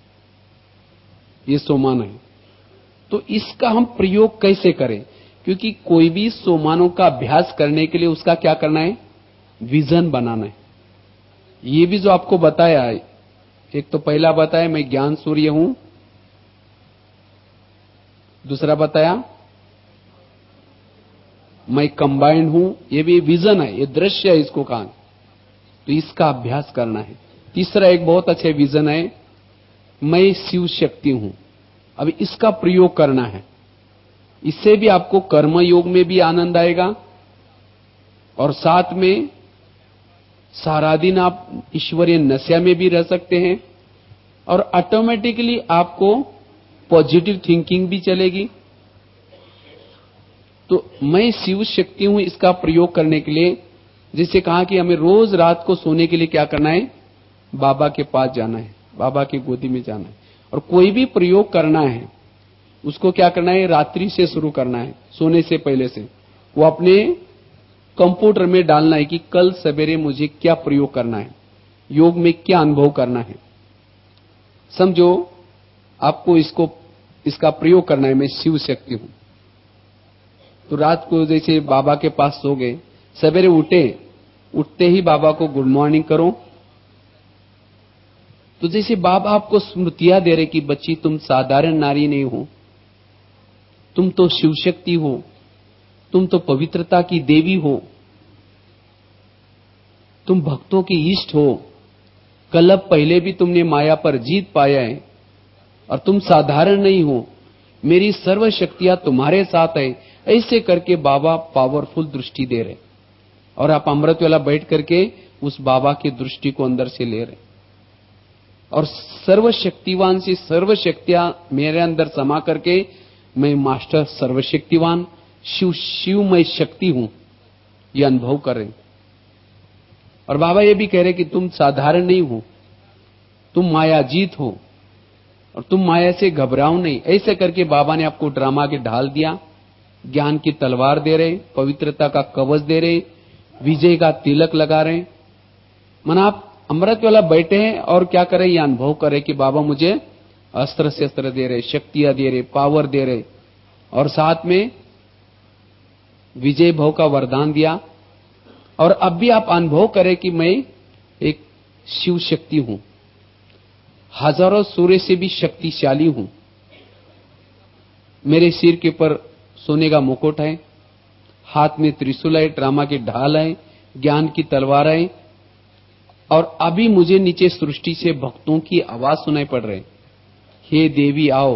ये सोमान है। तो इसका हम प्रयोग कैसे करें? क्योंकि कोई भी सोमानों का अभ्यास करने के लिए उसका क्या करना है? विजन बनाना है। ये भी जो आपको बताया है, एक तो पहला बताया मैं ज्ञान सूर्य हूं, दूसरा बताया मैं कंबाइंड हूं, ये भी विजन है, ये दृश्य है, इसको कहा। तो इसका अभ्यास करना है। तीसरा एक बहुत अच्छे विजन है, मैं शिव शक्ति हूं। अब इसका प्रयोग करना है। इससे भी आपको कर्म योग में भी आनंद आएगा और साथ में सारा दिन आप ईश्वरीय नशा में भी रह सकते हैं और ऑटोमेटिकली आपको पॉजिटिव थिंकिंग भी चलेगी। तो मैं शिव शक्ति हूं, इसका प्रयोग करने के लिए जैसे कहा कि हमें रोज रात को सोने के लिए क्या करना है? बाबा के पास जाना है, बाबा की गोदी में जाना है। और कोई भी प्रयोग करना है उसको क्या करना है? रात्रि से शुरू करना है, सोने से पहले से। वो अपने कंप्यूटर में डालना है कि कल सवेरे मुझे क्या प्रयोग करना है, योग में क्या अनुभव करना है। समझो आपको इसका प्रयोग करना है, मैं शिव शक्ति हूं। तो रात को जैसे बाबा के पास सो गए, सवेरे उठते ही बाबा को गुड मॉर्निंग करो। तो जैसे बाबा आपको स्मृतियां दे रहे कि बच्ची तुम साधारण नारी नहीं हो, तुम तो शिव शक्ति हो, तुम तो पवित्रता की देवी हो, तुम भक्तों की इष्ट हो, कल्प पहले भी तुमने माया पर जीत पाया है और तुम साधारण नहीं हो, मेरी सर्व शक्तियां तुम्हारे साथ है। ऐसे करके बाबा पावरफुल दृष्टि दे रहे और आप अमृत वाला बैठ करके उस बाबा की दृष्टि को अंदर से ले रहे और सर्वशक्तिवान से सर्व शक्तियां मेरे अंदर समा करके मैं मास्टर सर्वशक्तिवान शिवमय शक्ति हूं, यह अनुभव कर रहे। और बाबा ये भी कह रहे कि तुम साधारण नहीं हो, तुम मायाजीत हो और तुम माया से घबराओ नहीं। ऐसे करके बाबा ने आपको ड्रामा के ढाल दिया, ज्ञान की तलवार दे रहे, पवित्रता का कवच दे रहे, विजय का तिलक लगा रहे। मन आप अमृत वाला बैठे हैं और क्या करें? ये अनुभव करें कि बाबा मुझे अस्त्र शस्त्र दे रहे, शक्तियां दे रहे, पावर दे रहे और साथ में विजय भाव का वरदान दिया। और अब भी आप अनुभव करें कि मैं एक शिव शक्ति हूं, हजारों सूर्य से भी शक्तिशाली हूं। मेरे सिर के ऊपर सोने का मुकुट है, हाथ में त्रिशूल है, ड्रामा की ढाल है, ज्ञान की तलवार है। और अभी मुझे नीचे सृष्टि से भक्तों की आवाज सुनाई पड़ रही, हे देवी आओ।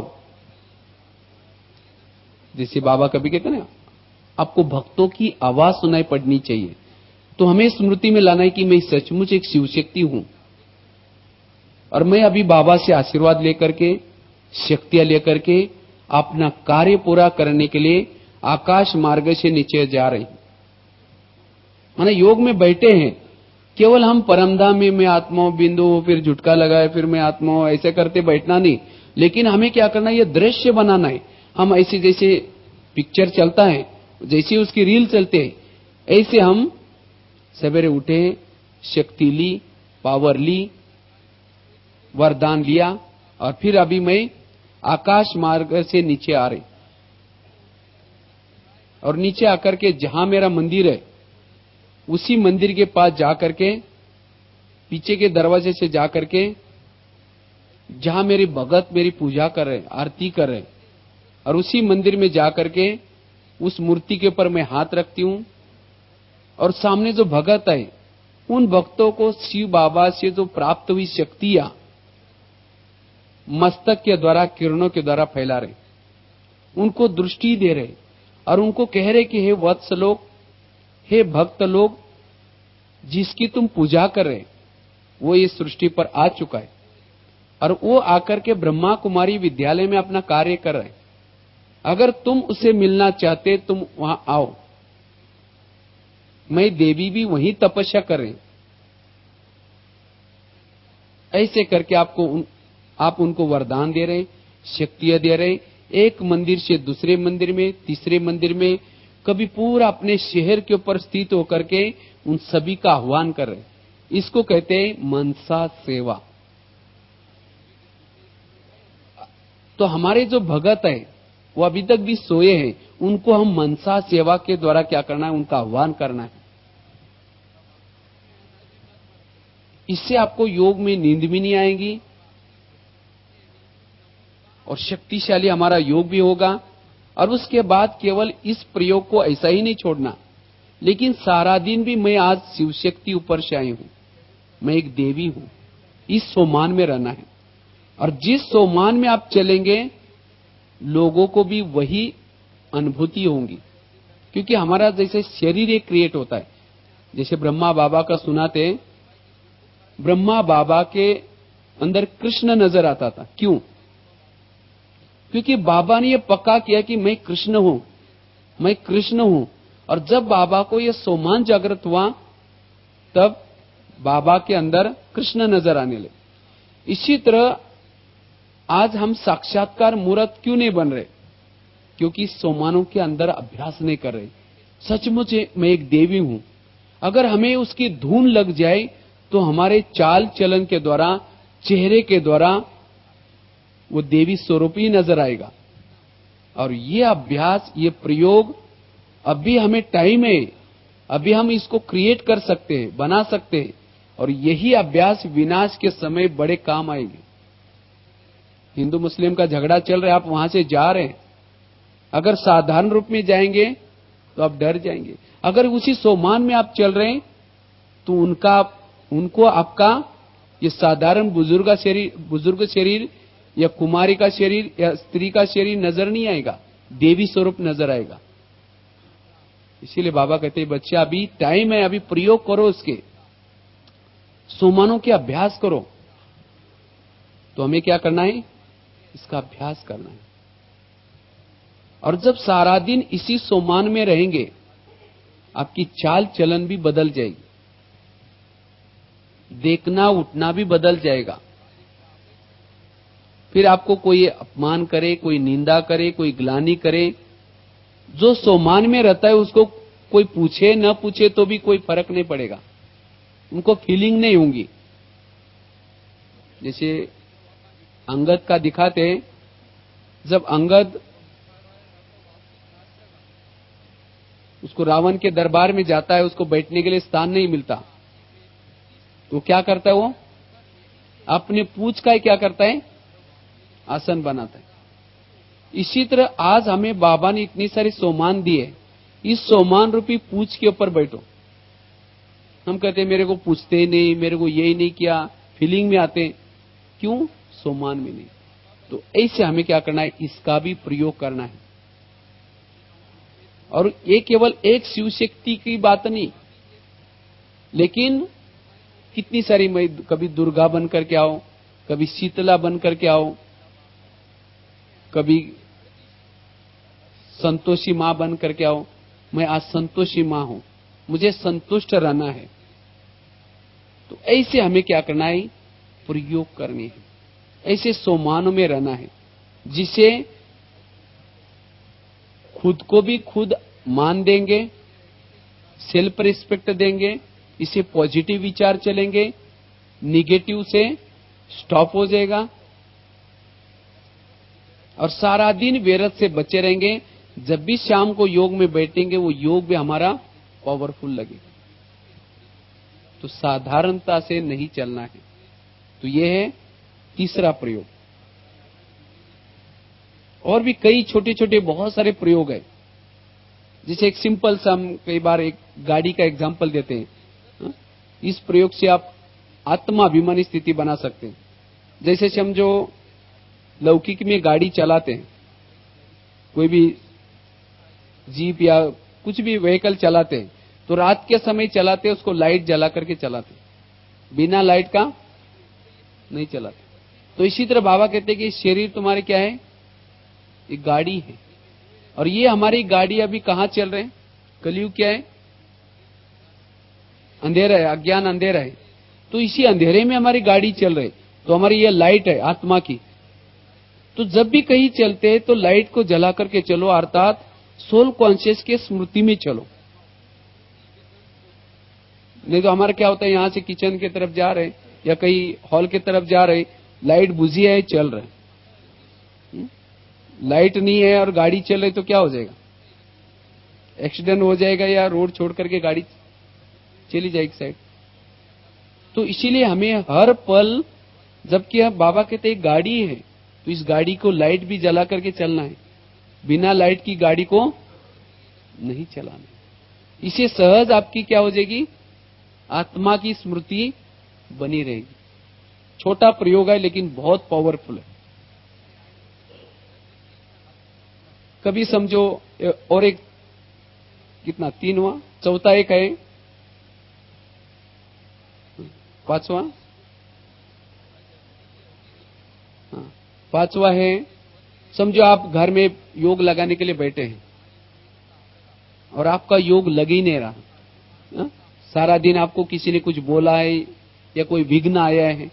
जैसे बाबा कभी कहते ना, आपको भक्तों की आवाज सुनाई पड़नी चाहिए। तो हमें स्मृति में लाना है कि मैं सचमुच एक शिव शक्ति हूं और मैं अभी बाबा से आशीर्वाद लेकर के शक्तियां लेकर के अपना कार्य पूरा करने के लिए आकाश मार्ग से नीचे जा रहे हैं। माने योग में बैठे हैं, केवल हम परमधाम में मैं आत्मा बिंदु, फिर झुटका लगाए, फिर मैं आत्मा, ऐसे करते बैठना नहीं। लेकिन हमें क्या करना है, ये दृश्य बनाना है। हम ऐसे जैसे पिक्चर चलता है, जैसे उसकी रील चलते हैं, ऐसे हम सवेरे उठे, शक्ति ली, पावर ली, वरदान लिया, और फिर अभी मैं आकाश मार्ग से नीचे आ रहे, और नीचे आकर के जहां मेरा मंदिर है उसी मंदिर के पास जाकर के, पीछे के दरवाजे से जाकर के, जहां मेरी भगत मेरी पूजा कर रहे, आरती कर रहे, और उसी मंदिर में जाकर के उस मूर्ति के ऊपर मैं हाथ रखती हूं, और सामने जो भगत है उन भक्तों को शिव बाबा से जो प्राप्त हुई शक्तियां मस्तक के द्वारा, किरणों के द्वारा फैला रहे, उनको दृष्टि दे रहे, और उनको कह रहे कि हे वत्स लोग, हे भक्त लोग, जिसकी तुम पूजा कर रहे वो इस सृष्टि पर आ चुका है, और वो आकर के ब्रह्मा कुमारी विद्यालय में अपना कार्य कर रहे। अगर तुम उसे मिलना चाहते तुम वहां आओ, मैं देवी भी वहीं तपस्या कर रहे। ऐसे करके आप उनको वरदान दे रहे, शक्तियां दे रहे, एक मंदिर से दूसरे मंदिर में, तीसरे मंदिर में, कभी पूरा अपने शहर के ऊपर स्थित होकर के उन सभी का आह्वान कर रहे। इसको कहते हैं मनसा सेवा। तो हमारे जो भगत है वो अभी तक भी सोए हैं, उनको हम मनसा सेवा के द्वारा क्या करना है, उनका आह्वान करना है। इससे आपको योग में नींद भी नहीं आएगी, और शक्तिशाली हमारा योग भी होगा। और उसके बाद केवल इस प्रयोग को ऐसा ही नहीं छोड़ना, लेकिन सारा दिन भी मैं आज शिव शक्ति ऊपर से आई हूं, मैं एक देवी हूं, इस सोमान में रहना है। और जिस सोमान में आप चलेंगे लोगों को भी वही अनुभूति होंगी, क्योंकि हमारा जैसे शरीर एक क्रिएट होता है। जैसे ब्रह्मा बाबा का सुनाते, ब्रह्मा बाबा के अंदर कृष्ण नजर आता था। क्यों? क्योंकि बाबा ने यह पक्का किया कि मैं कृष्ण हूं, मैं कृष्ण हूं। और जब बाबा को यह सोमान जागृत हुआ, तब बाबा के अंदर कृष्ण नजर आने लगे। इसी तरह आज हम साक्षात्कार मूर्त क्यों नहीं बन रहे? क्योंकि सोमानों के अंदर अभ्यास नहीं कर रहे। सचमुच मैं एक देवी हूं, अगर हमें उसकी धून लग जाए तो हमारे चाल चलन के द्वारा, चेहरे के द्वारा वो देवी स्वरूप ही नजर आएगा। और ये अभ्यास, ये प्रयोग, अभी हमें टाइम है, अभी हम इसको क्रिएट कर सकते हैं, बना सकते हैं। और यही अभ्यास विनाश के समय बड़े काम आएंगे। हिंदू मुस्लिम का झगड़ा चल रहा है, आप वहां से जा रहे हैं, अगर साधारण रूप में जाएंगे तो आप डर जाएंगे। अगर उसी सोमान में आप चल रहे हैं तो उनको आपका ये साधारण बुजुर्ग शरीर या कुमारी का शरीर या स्त्री का शरीर नजर नहीं आएगा, देवी स्वरूप नजर आएगा। इसीलिए बाबा कहते हैं बच्चा अभी टाइम है, अभी प्रयोग करो, उसके सोमानों के अभ्यास करो। तो हमें क्या करना है? इसका अभ्यास करना है। और जब सारा दिन इसी सोमान में रहेंगे, आपकी चाल चलन भी बदल जाएगी, देखना उठना भी बदल जाएगा। फिर आपको कोई अपमान करे, कोई निंदा करे, कोई ग्लानि करे, जो सोमान में रहता है उसको कोई पूछे न पूछे तो भी कोई फर्क नहीं पड़ेगा, उनको फीलिंग नहीं होंगी। जैसे अंगद का दिखाते, जब अंगद उसको रावण के दरबार में जाता है, उसको बैठने के लिए स्थान नहीं मिलता, तो क्या करता है? वो अपने पूंछ का क्या करता है? आसन बनाता है। इसी तरह आज हमें बाबा ने इतनी सारी सोमान दी है, इस सोमान रूपी पूंछ के ऊपर बैठो। हम कहते हैं मेरे को पूछते ही नहीं, मेरे को यही नहीं किया, फीलिंग में आते, क्यों? सोमान में नहीं। तो ऐसे हमें क्या करना है? इसका भी प्रयोग करना है। और ये केवल एक शिव शक्ति की बात नहीं, लेकिन कितनी सारी, मैं कभी दुर्गा बन करके आओ, कभी शीतला बन करके आओ, कभी संतोषी मां बन करके आओ, मैं आज संतोषी मां हूं, मुझे संतुष्ट रहना है। तो ऐसे हमें क्या करना है, प्रयोग करनी है, ऐसे सोमानों में रहना है, जिसे खुद को भी खुद मान देंगे, सेल्फ रिस्पेक्ट देंगे, इसे पॉजिटिव विचार चलेंगे, निगेटिव से स्टॉप हो जाएगा और सारा दिन व्यर्थ से बचे रहेंगे। जब भी शाम को योग में बैठेंगे वो योग भी हमारा पावरफुल लगेगा। तो साधारणता से नहीं चलना है। तो यह है तीसरा प्रयोग। और भी कई छोटे छोटे बहुत सारे प्रयोग है। जैसे एक सिंपल सा हम कई बार एक गाड़ी का एग्जांपल देते हैं। इस प्रयोग से आप आत्माभिमानी स्थिति बना सकते हैं। जैसे समझो लौकिक में गाड़ी चलाते हैं, कोई भी जीप या कुछ भी व्हीकल चलाते हैं, तो रात के समय चलाते हैं, उसको लाइट जला करके चलाते हैं, बिना लाइट का नहीं चलाते। तो इसी तरह बाबा कहते हैं कि शरीर तुम्हारे क्या है, एक गाड़ी है, और ये हमारी गाड़ी अभी कहां चल रहे हैं, कलयुग क्या है, अंधेरा है, अज्ञान अंधेरा है। तो इसी अंधेरे में हमारी गाड़ी चल रही, तो हमारी ये लाइट है आत्मा की। तो जब भी कहीं चलते हैं तो लाइट को जला करके चलो, अर्थात सोल कॉन्शियस के स्मृति में चलो। नहीं तो हमारा क्या होता है, यहां से किचन की तरफ जा रहे या कहीं हॉल की तरफ जा रहे, लाइट बुझी है, चल रहे, लाइट नहीं है और गाड़ी चल रही, तो क्या हो जाएगा, एक्सीडेंट हो जाएगा या रोड छोड़ करके गाड़ी चली जाएगी साइड। तो इसीलिए हमें हर पल, जबकि अब बाबा कहते हैं गाड़ी है, तो इस गाड़ी को लाइट भी जला करके चलना है, बिना लाइट की गाड़ी को नहीं चलाना। इसे सहज आपकी क्या हो जाएगी, आत्मा की स्मृति बनी रहेगी। छोटा प्रयोग है लेकिन बहुत पावरफुल है। कभी समझो, और एक कितना, तीनवा, चौथा एक है, पांचवा, हाँ, पांचवा है, समझो आप घर में योग लगाने के लिए बैठे हैं और आपका योग लग ही नहीं रहा, हा? सारा दिन आपको किसी ने कुछ बोला है या कोई विघ्न आया है।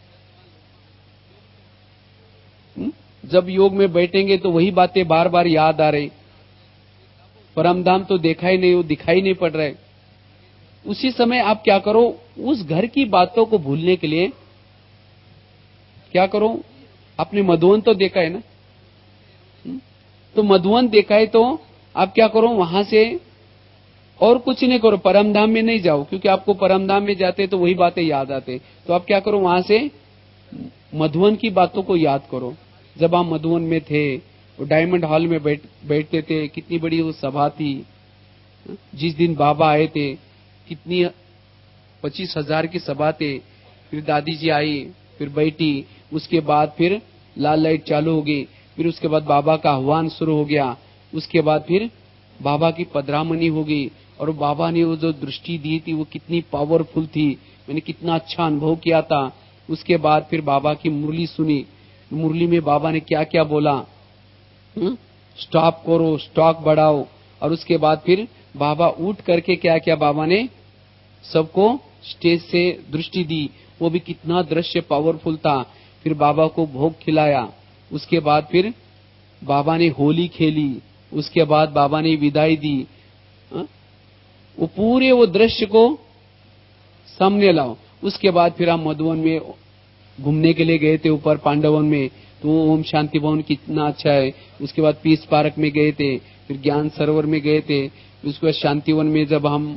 जब योग में बैठेंगे तो वही बातें बार बार याद आ रही, परमधाम तो देखा ही नहीं, वो दिखाई नहीं पड़ रहा है। उसी समय आप क्या करो, उस घर की बातों को भूलने के लिए क्या करो, आपने मधुवन तो देखा है ना, तो मधुवन देखा है तो आप क्या करो, वहां से और कुछ नहीं करो, परमधाम में नहीं जाओ, क्योंकि आपको परमधाम में जाते तो वही बातें याद आते। तो आप क्या करो, वहां से मधुवन की बातों को याद करो। जब आप मधुवन में थे, वो डायमंड हॉल में बैठते थे, कितनी बड़ी वो सभा थी, जिस दिन बाबा आए थे कितनी 25,000 की सभा थे। फिर दादी जी आई, फिर बैठी, उसके बाद फिर लाल लाइट चालू हो गई, फिर उसके बाद बाबा का आह्वान शुरू हो गया, उसके बाद फिर बाबा की पधरामनी हो गई, और बाबा ने वो जो दृष्टि दी थी वो कितनी पावरफुल थी, मैंने कितना अच्छा अनुभव किया था। उसके बाद फिर बाबा की मुरली सुनी, मुरली में बाबा ने क्या क्या बोला, स्टॉप करो, स्टॉक बढ़ाओ, और उसके बाद फिर बाबा उठ करके क्या क्या बाबा ने सबको स्टेज से दृष्टि दी, वो भी कितना दृश्य पावरफुल था। फिर बाबा को भोग खिलाया, उसके बाद फिर बाबा ने होली खेली, उसके बाद बाबा ने विदाई दी। वो पूरे वो दृश्य को सामने लाओ। उसके बाद फिर हम मधुवन में घूमने के लिए गए थे, ऊपर पांडवन में, तो ओम शांति भवन कितना अच्छा है। उसके बाद पीस पार्क में गए थे, फिर ज्ञान सरोवर में गए थे, उसके बाद शांतिवन में जब हम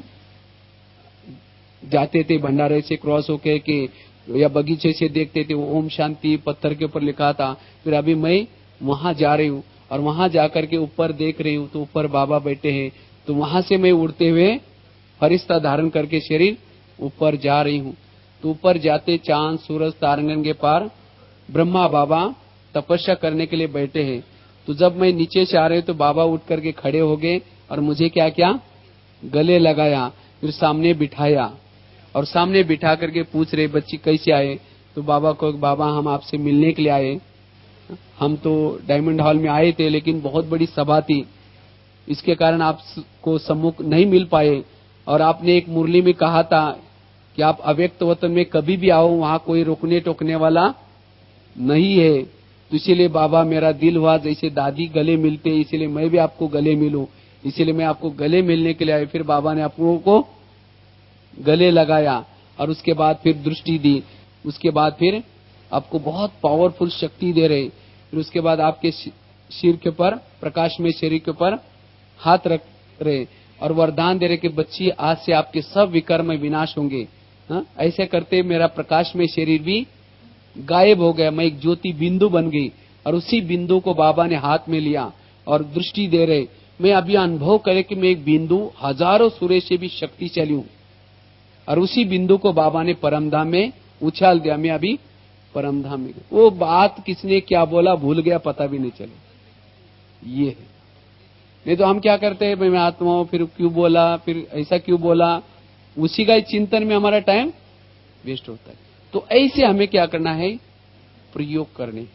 जाते थे भंडारे से क्रॉस होके के या बगीचे से देखते थे, वो ओम शांति पत्थर के ऊपर लिखा था। फिर अभी मैं वहां जा रही हूँ और वहां जाकर के ऊपर देख रही हूँ, तो ऊपर बाबा बैठे हैं, तो वहां से मैं उड़ते हुए फरिश्ता धारण करके शरीर ऊपर जा रही हूँ। तो ऊपर जाते चांद सूरज तारंगन के पार ब्रह्मा बाबा तपस्या करने के लिए बैठे हैं। तो जब मैं नीचे से आ रही तो बाबा उठ करके खड़े हो गए और मुझे क्या क्या गले लगाया, फिर सामने बिठाया, और सामने बिठा करके पूछ रहे बच्ची कैसे आए, तो बाबा को, बाबा हम आपसे मिलने के लिए आए, हम तो डायमंड हॉल में आए थे, लेकिन बहुत बड़ी सभा थी, इसके कारण आपको सम्मुख नहीं मिल पाए। और आपने एक मुरली में कहा था कि आप अव्यक्त वतन में कभी भी आओ, वहां कोई रोकने टोकने वाला नहीं है। तो इसीलिए बाबा मेरा दिल हुआ जैसे दादी गले मिलते, इसीलिए मैं भी आपको गले मिलूं, इसीलिए मैं आपको गले मिलने के लिए आया। फिर बाबा ने आप लोगों को गले लगाया और उसके बाद फिर दृष्टि दी, उसके बाद फिर आपको बहुत पावरफुल शक्ति दे रहे। फिर उसके बाद आपके सिर के ऊपर, प्रकाश में शरीर के ऊपर हाथ रख रहे और वरदान दे रहे कि बच्ची आज से आपके सब विकर्म विनाश होंगे। ऐसे करते मेरा प्रकाश में शरीर भी गायब हो गया, मैं एक ज्योति बिंदु बन गई। और उसी बिंदु को बाबा ने हाथ में लिया और दृष्टि दे रहे, मैं अभी अनुभव करे कि मैं एक बिंदु हजारों सूर्य से भी शक्तिशाली हूं। और उसी बिंदु को बाबा ने परमधाम में उछाल दिया, मैं अभी परमधाम में। वो बात किसने क्या बोला भूल गया, पता भी नहीं चले। ये है, नहीं तो हम क्या करते हैं, मैं आत्मा हूं, फिर क्यों बोला, फिर ऐसा क्यों बोला, उसी का चिंतन में हमारा टाइम वेस्ट होता है। तो ऐसे हमें क्या करना है, प्रयोग करने।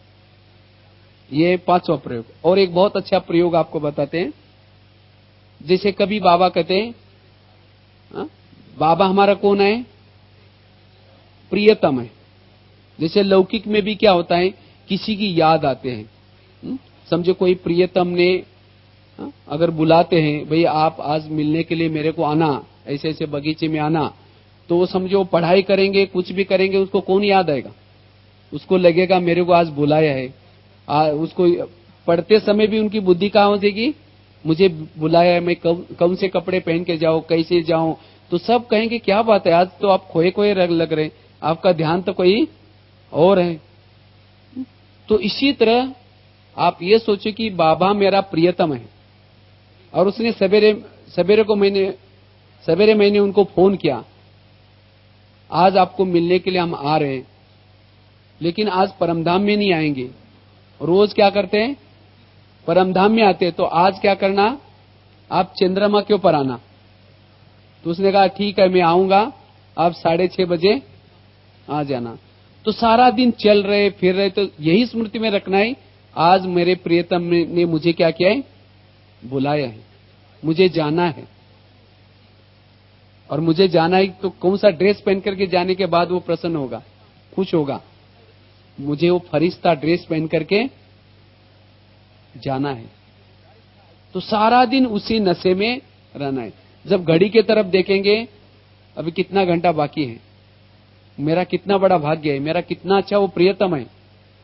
ये 5वां प्रयोग। और एक बहुत अच्छा प्रयोग आपको बताते हैं। जैसे कभी बाबा कहते हैं, बाबा हमारा कौन है, प्रियतम है। जैसे लौकिक में भी क्या होता है, किसी की याद आते हैं। समझो कोई प्रियतम ने अगर बुलाते हैं, भाई आप आज मिलने के लिए मेरे को आना, ऐसे ऐसे बगीचे में आना, तो वो समझो पढ़ाई करेंगे, कुछ भी करेंगे, उसको कौन याद आएगा, उसको लगेगा मेरे को आज बुलाया है। उसको पढ़ते समय भी उनकी बुद्धि कहाँ हो जाएगी, मुझे बुलाया है, मैं कौन से कपड़े पहन के जाऊं, कैसे जाऊं। तो सब कहेंगे क्या बात है, आज तो आप खोए खोए लग रहे, आपका ध्यान तो कोई और है। तो इसी तरह आप ये सोचो कि बाबा मेरा प्रियतम है और उसने सवेरे मैंने उनको फोन किया, आज आपको मिलने के लिए हम आ रहे हैं, लेकिन आज परमधाम में नहीं आएंगे। रोज क्या करते हैं, परमधाम में आते हैं, तो आज क्या करना, आप चंद्रमा के ऊपर आना। तो उसने कहा ठीक है मैं आऊंगा, आप 6:30 बजे आ जाना। तो सारा दिन चल रहे फिर रहे, तो यही स्मृति में रखना है, आज मेरे प्रियतम ने मुझे क्या किया है, बुलाया है, मुझे जाना है। और मुझे जाना है तो कौन सा ड्रेस पहन करके जाने के बाद वो प्रसन्न होगा, खुश होगा, मुझे वो फरिश्ता ड्रेस पहन करके जाना है। तो सारा दिन उसी नशे में रहना है। जब घड़ी के तरफ देखेंगे, अभी कितना घंटा बाकी है, मेरा कितना बड़ा भाग्य है, मेरा कितना अच्छा वो प्रियतम है।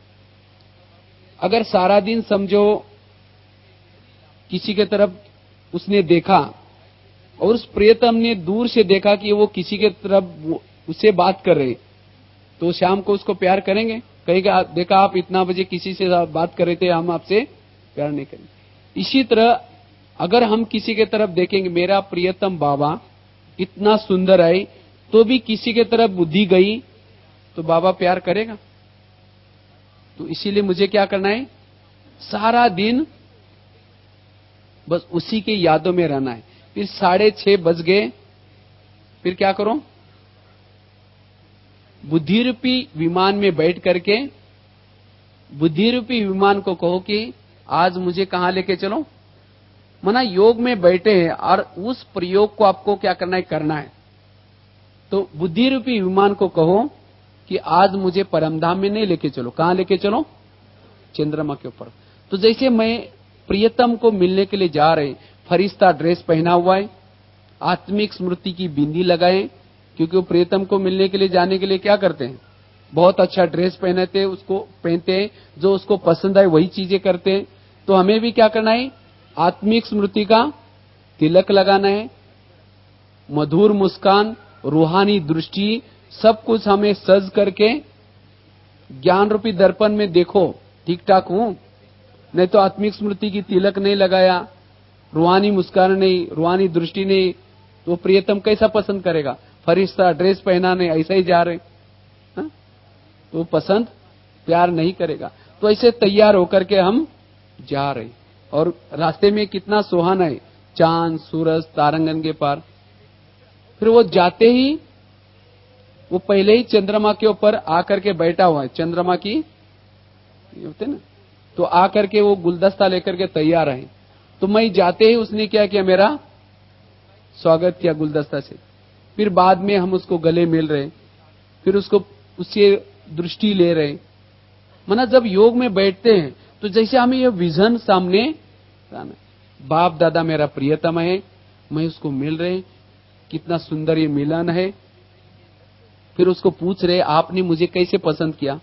अगर सारा दिन समझो किसी के तरफ उसने देखा और उस प्रियतम ने दूर से देखा कि वो किसी के तरफ उससे बात कर रहे, तो शाम को उसको प्यार करेंगे, कहेगा देखा आप इतना बजे किसी से बात कर रहे थे, हम आपसे प्यार नहीं करेंगे। इसी तरह अगर हम किसी के तरफ देखेंगे, मेरा प्रियतम बाबा इतना सुंदर है, तो भी किसी के तरफ बुद्धि गई तो बाबा प्यार करेगा। तो इसीलिए मुझे क्या करना है, सारा दिन बस उसी के यादों में रहना है। फिर 6:30 बज गए, फिर क्या करो, बुद्धि रूपी विमान में बैठ करके बुद्धि रूपी विमान को कहो कि आज मुझे कहां लेके चलो। मना योग में बैठे हैं और उस प्रयोग को आपको क्या करना है। तो बुद्धि रूपी विमान को कहो कि आज मुझे परमधाम में नहीं लेके चलो, कहां लेके चलो, चंद्रमा के ऊपर। तो जैसे मैं प्रियतम को मिलने के लिए जा रहे, फरिश्ता ड्रेस पहना हुआ है, आत्मिक स्मृति की बिंदी लगाए, क्योंकि वो प्रियतम को मिलने के लिए जाने के लिए क्या करते हैं, बहुत अच्छा ड्रेस पहनते हैं, उसको पहनते हैं, जो उसको पसंद आए वही चीजें करते हैं। तो हमें भी क्या करना है, आत्मिक स्मृति का तिलक लगाना है, मधुर मुस्कान, रूहानी दृष्टि, सब कुछ हमें सज करके ज्ञान रूपी दर्पण में देखो ठीक ठाक हूं, नहीं तो आत्मिक स्मृति की तिलक नहीं लगाया, रूहानी मुस्कान नहीं, रूहानी दृष्टि नहीं, तो प्रियतम कैसा पसंद करेगा। फरिश्ता ड्रेस पहना नहीं, ऐसा ही जा रहे, तो पसंद प्यार नहीं करेगा। तो ऐसे तैयार होकर के हम जा रहे, और रास्ते में कितना सुहाना है, चांद सूरज तारंगन के पार। फिर वो जाते ही वो पहले ही चंद्रमा के ऊपर आकर के बैठा हुआ है, चंद्रमा की ये होते ना, तो आकर के वो गुलदस्ता लेकर के तैयार है, तो मैं जाते ही उसने क्या किया, मेरा स्वागत किया गुलदस्ता से। फिर बाद में हम उसको गले मिल रहे, फिर उसको उससे दृष्टि ले रहे। माना जब योग में बैठते हैं तो जैसे हमें यह विजन सामने, बाप दादा मेरा प्रियतम है, मैं उसको मिल रहे, कितना सुंदर ये मिलन है। फिर उसको पूछ रहे आपने मुझे कैसे पसंद किया,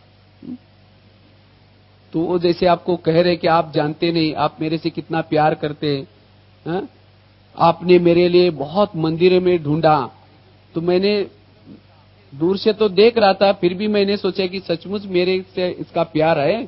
तो वो जैसे आपको कह रहे कि आप जानते नहीं आप मेरे से कितना प्यार करते हैं, आपने मेरे लिए बहुत मंदिर में ढूंढा, तो मैंने दूर से तो देख रहा था, फिर भी मैंने सोचा कि सचमुच मेरे से इसका प्यार है,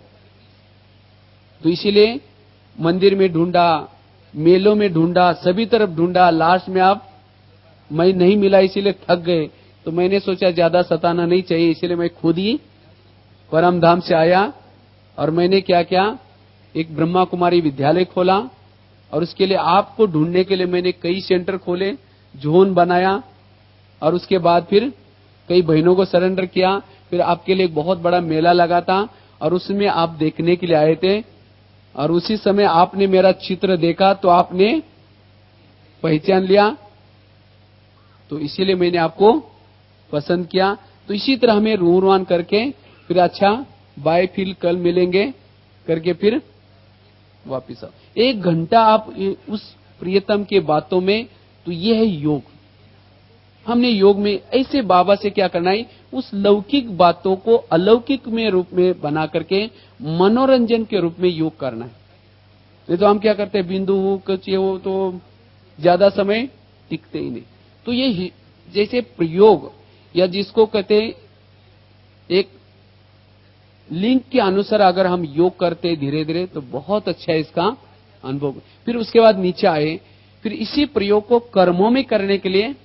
तो इसीलिए मंदिर में ढूंढा, मेलों में ढूंढा, सभी तरफ ढूंढा, लास्ट में आप मैं नहीं मिला, इसीलिए थक गए, तो मैंने सोचा ज्यादा सताना नहीं चाहिए, इसीलिए मैं खुद ही परम धाम से आया। और मैंने क्या किया, एक ब्रह्मा कुमारी विद्यालय खोला, और उसके लिए आपको ढूंढने के लिए मैंने कई सेंटर खोले, जोन बनाया, और उसके बाद फिर कई बहनों को सरेंडर किया। फिर आपके लिए एक बहुत बड़ा मेला लगा था, और उसमें आप देखने के लिए आए थे, और उसी समय आपने मेरा चित्र देखा तो आपने पहचान लिया, तो इसीलिए मैंने आपको पसंद किया। तो इसी तरह हमें रूरवान करके फिर अच्छा बाय, फिर कल मिलेंगे करके फिर वापिस आओ। 1 घंटा आप उस प्रियतम के बातों में, तो ये है योग। हमने योग में ऐसे बाबा से क्या करना है, उस लौकिक बातों को अलौकिक में रूप में बना करके मनोरंजन के रूप में योग करना है। नहीं तो हम क्या करते हैं, बिंदु कुछ वो तो ज्यादा समय टिकते ही नहीं। तो ये जैसे प्रयोग, या जिसको कहते एक लिंक के अनुसार अगर हम योग करते धीरे धीरे, तो बहुत अच्छा है इसका अनुभव। फिर उसके बाद नीचे आए, फिर इसी प्रयोग को कर्मों में करने के लिए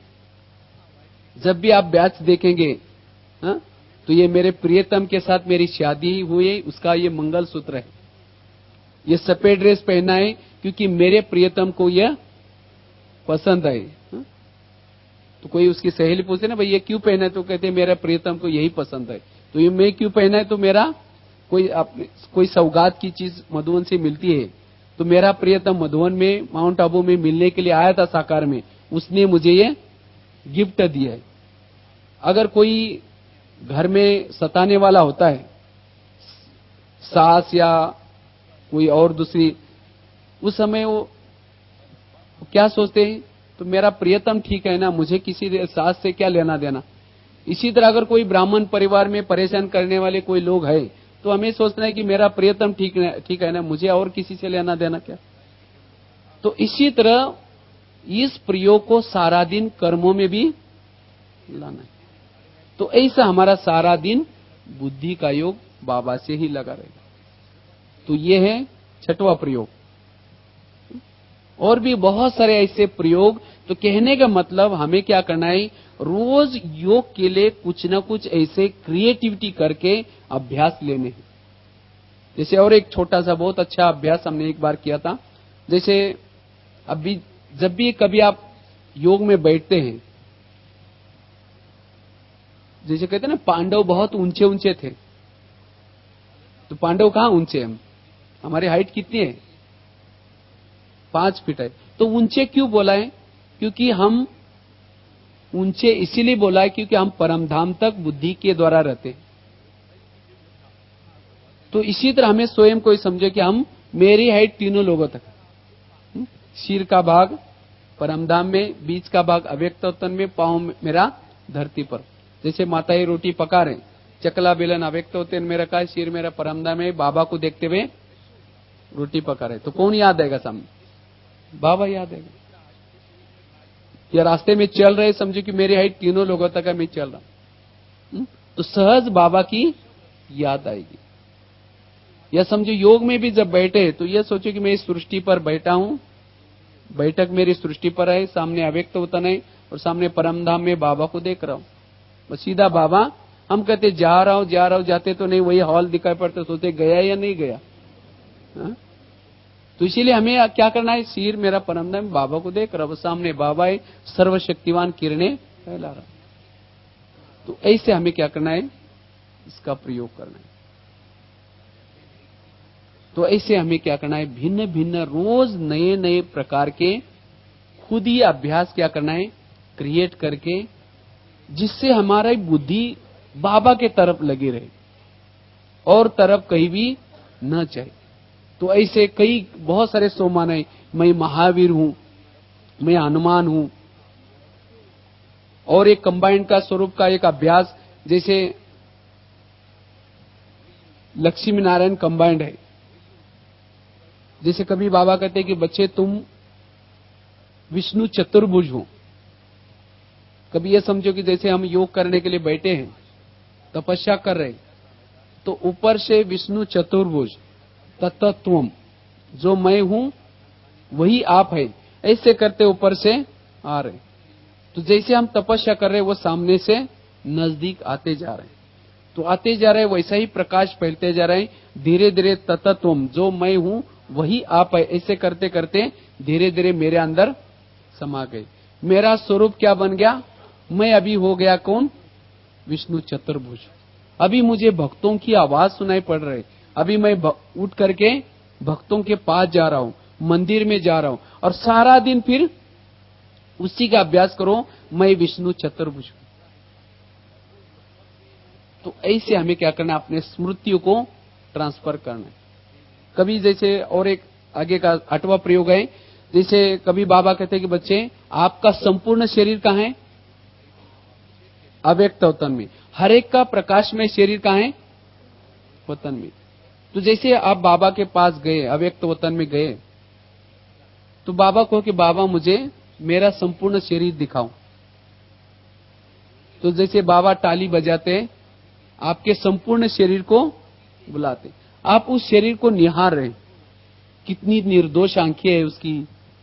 जब भी आप बैच देखेंगे, तो ये मेरे प्रियतम के साथ मेरी शादी हुई, उसका ये मंगल सूत्र है, ये सफेद ड्रेस पहना है क्योंकि मेरे प्रियतम को यह पसंद है। तो कोई उसकी सहेली पूछे ना, भाई ये क्यों पहना है, तो कहते मेरा प्रियतम को यही पसंद है। तो ये मैं क्यों पहना है, तो मेरा कोई सौगात की चीज मधुबन से मिलती है, तो मेरा प्रियतम मधुबन में माउंट आबू में मिलने के लिए आया था साकार में, उसने मुझे ये गिफ्ट दिया है। अगर कोई घर में सताने वाला होता है, सास या कोई और दूसरी, उस समय वो क्या सोचते हैं, तो मेरा प्रियतम ठीक है ना, मुझे किसी सास से क्या लेना देना। इसी तरह अगर कोई ब्राह्मण परिवार में परेशान करने वाले कोई लोग है, तो हमें सोचना है कि मेरा प्रियतम ठीक है ना, मुझे और किसी से लेना देना क्या। तो इसी तरह इस प्रयोग को सारा दिन कर्मों में भी लाना है। तो ऐसा हमारा सारा दिन बुद्धि का योग बाबा से ही लगा रहेगा। तो ये है 6वां प्रयोग। और भी बहुत सारे ऐसे प्रयोग। तो कहने का मतलब हमें क्या करना है, रोज योग के लिए कुछ ना कुछ ऐसे क्रिएटिविटी करके अभ्यास लेने हैं। जैसे और एक छोटा सा बहुत अच्छा अभ्यास हमने एक बार किया था। जैसे अभी जब भी कभी आप योग में बैठते हैं, जैसे कहते हैं ना, पांडव बहुत ऊंचे ऊंचे थे, तो पांडव कहां ऊंचे हैं, हमारी हाइट कितनी है, 5 फीट है। तो ऊंचे क्यों बोला है, क्योंकि हम ऊंचे इसीलिए बोला है क्योंकि हम परमधाम तक बुद्धि के द्वारा रहते। तो इसी तरह हमें स्वयं को समझे कि हम, मेरी हाइट तीनों लोगों तक, सिर का भाग परमधाम में, बीच का भाग अव्यक्त वतन में, पांव मेरा धरती पर। जैसे माता ही रोटी पका रहे, चकला बेलन अव्यक्त वतन में रखा है, सिर मेरा परमधाम में, बाबा को देखते हुए रोटी पका रहे, तो कौन याद आएगा सामने, बाबा याद आएगा। या रास्ते में चल रहे, समझो कि मेरी हाइट तीनों लोगों तक है, मैं चल रहा, तो सहज बाबा की याद आएगी। या समझो योग में भी जब बैठे, तो यह सोचो कि मैं इस सृष्टि पर बैठा हूं, बैठक मेरी सृष्टि पर है, सामने अव्यक्त वतन है, और सामने परमधाम में बाबा को देख रहा हूं, बस सीधा बाबा। हम कहते जा रहा हूं, जाते तो नहीं, वही हॉल दिखाई पड़ता, सोचते गया या नहीं गया। तो इसीलिए हमें क्या करना है, सिर मेरा परमधाम में, बाबा को देख रहा हूं, सामने बाबा है, सर्वशक्तिवान किरणें फैला रहा। तो ऐसे हमें क्या करना है, इसका प्रयोग करना है। तो ऐसे हमें क्या करना है, भिन्न भिन्न रोज नए नए प्रकार के खुद ही अभ्यास क्या करना है, क्रिएट करके, जिससे हमारी बुद्धि बाबा के तरफ लगी रहे और तरफ कहीं भी न जाए। तो ऐसे कई बहुत सारे सोमान है, मैं महावीर हूं, मैं हनुमान हूं, और एक कंबाइंड का स्वरूप का एक अभ्यास, जैसे लक्ष्मी नारायण कंबाइंड है। जैसे कभी बाबा कहते हैं कि बच्चे तुम विष्णु चतुर्भुज हो। कभी ये समझो कि जैसे हम योग करने के लिए बैठे हैं, तपस्या कर रहे, तो ऊपर से विष्णु चतुर्भुज तत्वम, जो मैं हूं वही आप है, ऐसे करते ऊपर से आ रहे। तो जैसे हम तपस्या कर रहे, वो सामने से नजदीक आते जा रहे, तो आते जा रहे, वैसा ही प्रकाश फैलते जा रहे, धीरे धीरे तत्वम, जो मैं हूं वही आप है, ऐसे करते करते धीरे धीरे मेरे अंदर समा गए। मेरा स्वरूप क्या बन गया, मैं अभी हो गया कौन, विष्णु चतुर्भुज। अभी मुझे भक्तों की आवाज सुनाई पड़ रही, अभी मैं उठ करके भक्तों के पास जा रहा हूं, मंदिर में जा रहा हूं, और सारा दिन फिर उसी का अभ्यास करो, मैं विष्णु चतुर्भुज हूं। तो ऐसे हमें क्या करना है, अपने स्मृतियों को ट्रांसफर करना है। कभी जैसे और एक आगे का 8वां प्रयोग है, जैसे कभी बाबा कहते हैं कि बच्चे आपका संपूर्ण शरीर कहां है, अव्यक्त वतन में। हर एक का प्रकाश में शरीर कहां है, वतन में। तो जैसे आप बाबा के पास गए, अव्यक्त वतन में गए, तो बाबा को कि बाबा मुझे मेरा संपूर्ण शरीर दिखाओ। तो जैसे बाबा ताली बजाते, आपके संपूर्ण शरीर को बुलाते, आप उस शरीर को निहार रहे, कितनी निर्दोष आंखें है उसकी,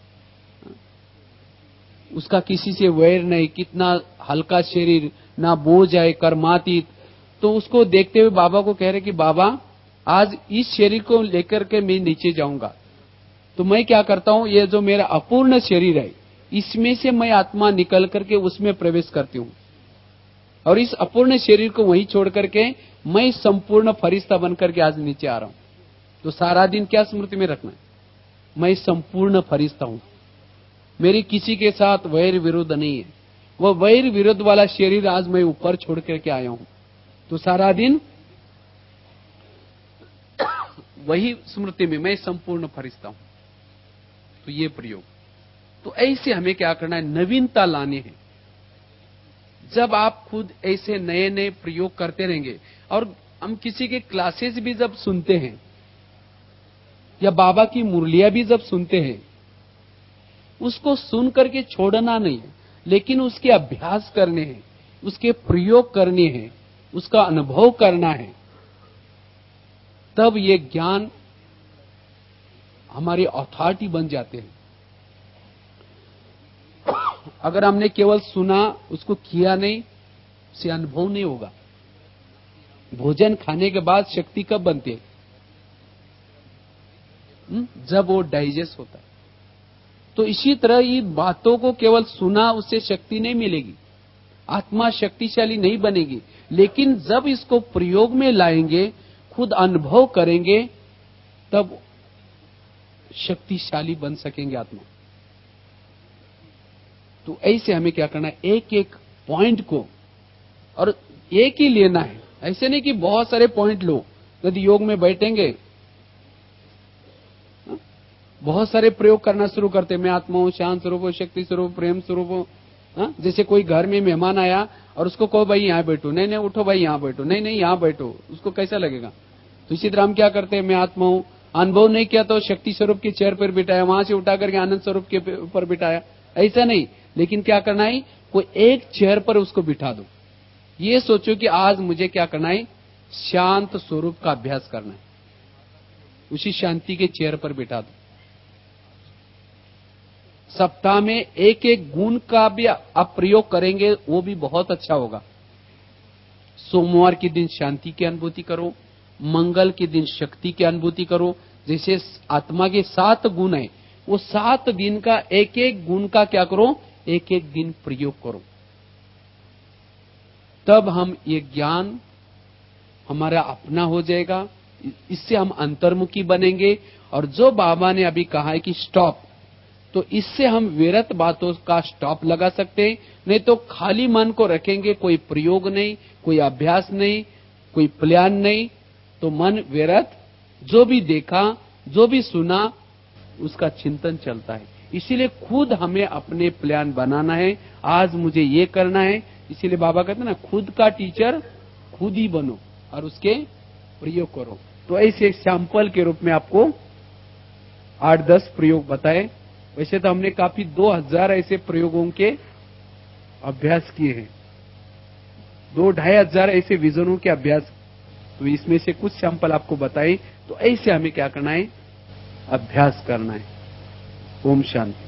उसका किसी से वैर नहीं, कितना हल्का शरीर, ना बोझ है, कर्मातीत। तो उसको देखते हुए बाबा को कह रहे कि बाबा आज इस शरीर को लेकर के मैं नीचे जाऊंगा, तो मैं क्या करता हूं, ये जो मेरा अपूर्ण शरीर है, इसमें से मैं आत्मा निकल करके उसमें प्रवेश करती हूं, और इस अपूर्ण शरीर को वहीं छोड़ करके मैं संपूर्ण फरिश्ता बनकर के आज नीचे आ रहा हूं। तो सारा दिन क्या स्मृति में रखना है, मैं संपूर्ण फरिश्ता हूं, मेरी किसी के साथ वैर विरोध नहीं है। वो वैर विरोध वाला शरीर आज मैं ऊपर छोड़ करके आया हूं। तो सारा दिन वही स्मृति में मैं संपूर्ण फरिश्ता हूं। तो ये प्रयोग, तो ऐसे हमें क्या करना है, नवीनता लानी है। जब आप खुद ऐसे नए नए प्रयोग करते रहेंगे, और हम किसी के क्लासेस भी जब सुनते हैं, या बाबा की मुरलियां भी जब सुनते हैं, उसको सुन करके छोड़ना नहीं है, लेकिन उसके अभ्यास करने हैं, उसके प्रयोग करने हैं, उसका अनुभव करना है। तब ये ज्ञान हमारी अथॉरिटी बन जाते हैं। अगर हमने केवल सुना, उसको किया नहीं, से अनुभव नहीं होगा। भोजन खाने के बाद शक्ति कब बनती है, जब वो डाइजेस्ट होता है। तो इसी तरह ये बातों को केवल सुना, उससे शक्ति नहीं मिलेगी, आत्मा शक्तिशाली नहीं बनेगी। लेकिन जब इसको प्रयोग में लाएंगे, खुद अनुभव करेंगे, तब शक्तिशाली बन सकेंगे आत्मा। तो ऐसे हमें क्या करना है, एक एक पॉइंट को, और एक ही लेना है, ऐसे नहीं कि बहुत सारे पॉइंट लो। यदि योग में बैठेंगे, बहुत सारे प्रयोग करना शुरू करते, मैं आत्मा हूं, शांत स्वरूप हूं, शक्ति स्वरूप, प्रेम स्वरूप हूं। जैसे कोई घर में मेहमान आया और उसको कहो भाई यहां बैठो, नहीं नहीं उठो भाई यहां बैठो, नहीं नहीं यहां बैठो, उसको कैसा लगेगा। तो इसी तरह हम क्या करते हैं, मैं आत्मा हूं, अनुभव नहीं किया तो शक्ति स्वरूप की चेयर पर बिठाया, वहां से उठा करके आनंद स्वरूप के ऊपर बिठाया, ऐसा नहीं। लेकिन क्या करना है, कोई एक चेयर पर उसको बिठा दो। ये सोचो कि आज मुझे क्या करना है, शांत स्वरूप का अभ्यास करना है, उसी शांति के चेयर पर बिठा दो। सप्ताह में एक एक गुण का भी आप प्रयोग करेंगे, वो भी बहुत अच्छा होगा। सोमवार के दिन शांति की अनुभूति करो, मंगल के दिन शक्ति की अनुभूति करो। जैसे आत्मा के 7 गुण है, वो 7 दिन का एक एक गुण का क्या करो, एक एक दिन प्रयोग करो। तब हम ये ज्ञान हमारा अपना हो जाएगा, इससे हम अंतर्मुखी बनेंगे। और जो बाबा ने अभी कहा है कि स्टॉप, तो इससे हम विरत बातों का स्टॉप लगा सकते हैं। नहीं तो खाली मन को रखेंगे, कोई प्रयोग नहीं, कोई अभ्यास नहीं, कोई प्लान नहीं, तो मन विरत, जो भी देखा, जो भी सुना, उसका चिंतन चलता है। इसीलिए खुद हमें अपने प्लान बनाना है, आज मुझे ये करना है। इसीलिए बाबा कहते हैं ना, खुद का टीचर खुद ही बनो और उसके प्रयोग करो। तो ऐसे सैंपल के रूप में आपको 8-10 प्रयोग बताए। वैसे तो हमने काफी 2000 ऐसे प्रयोगों के अभ्यास किए हैं, 2-2500 ऐसे विजनों के अभ्यास। तो इसमें से कुछ सैंपल आपको बताए। तो ऐसे हमें क्या करना है, अभ्यास करना है। ओम शांति।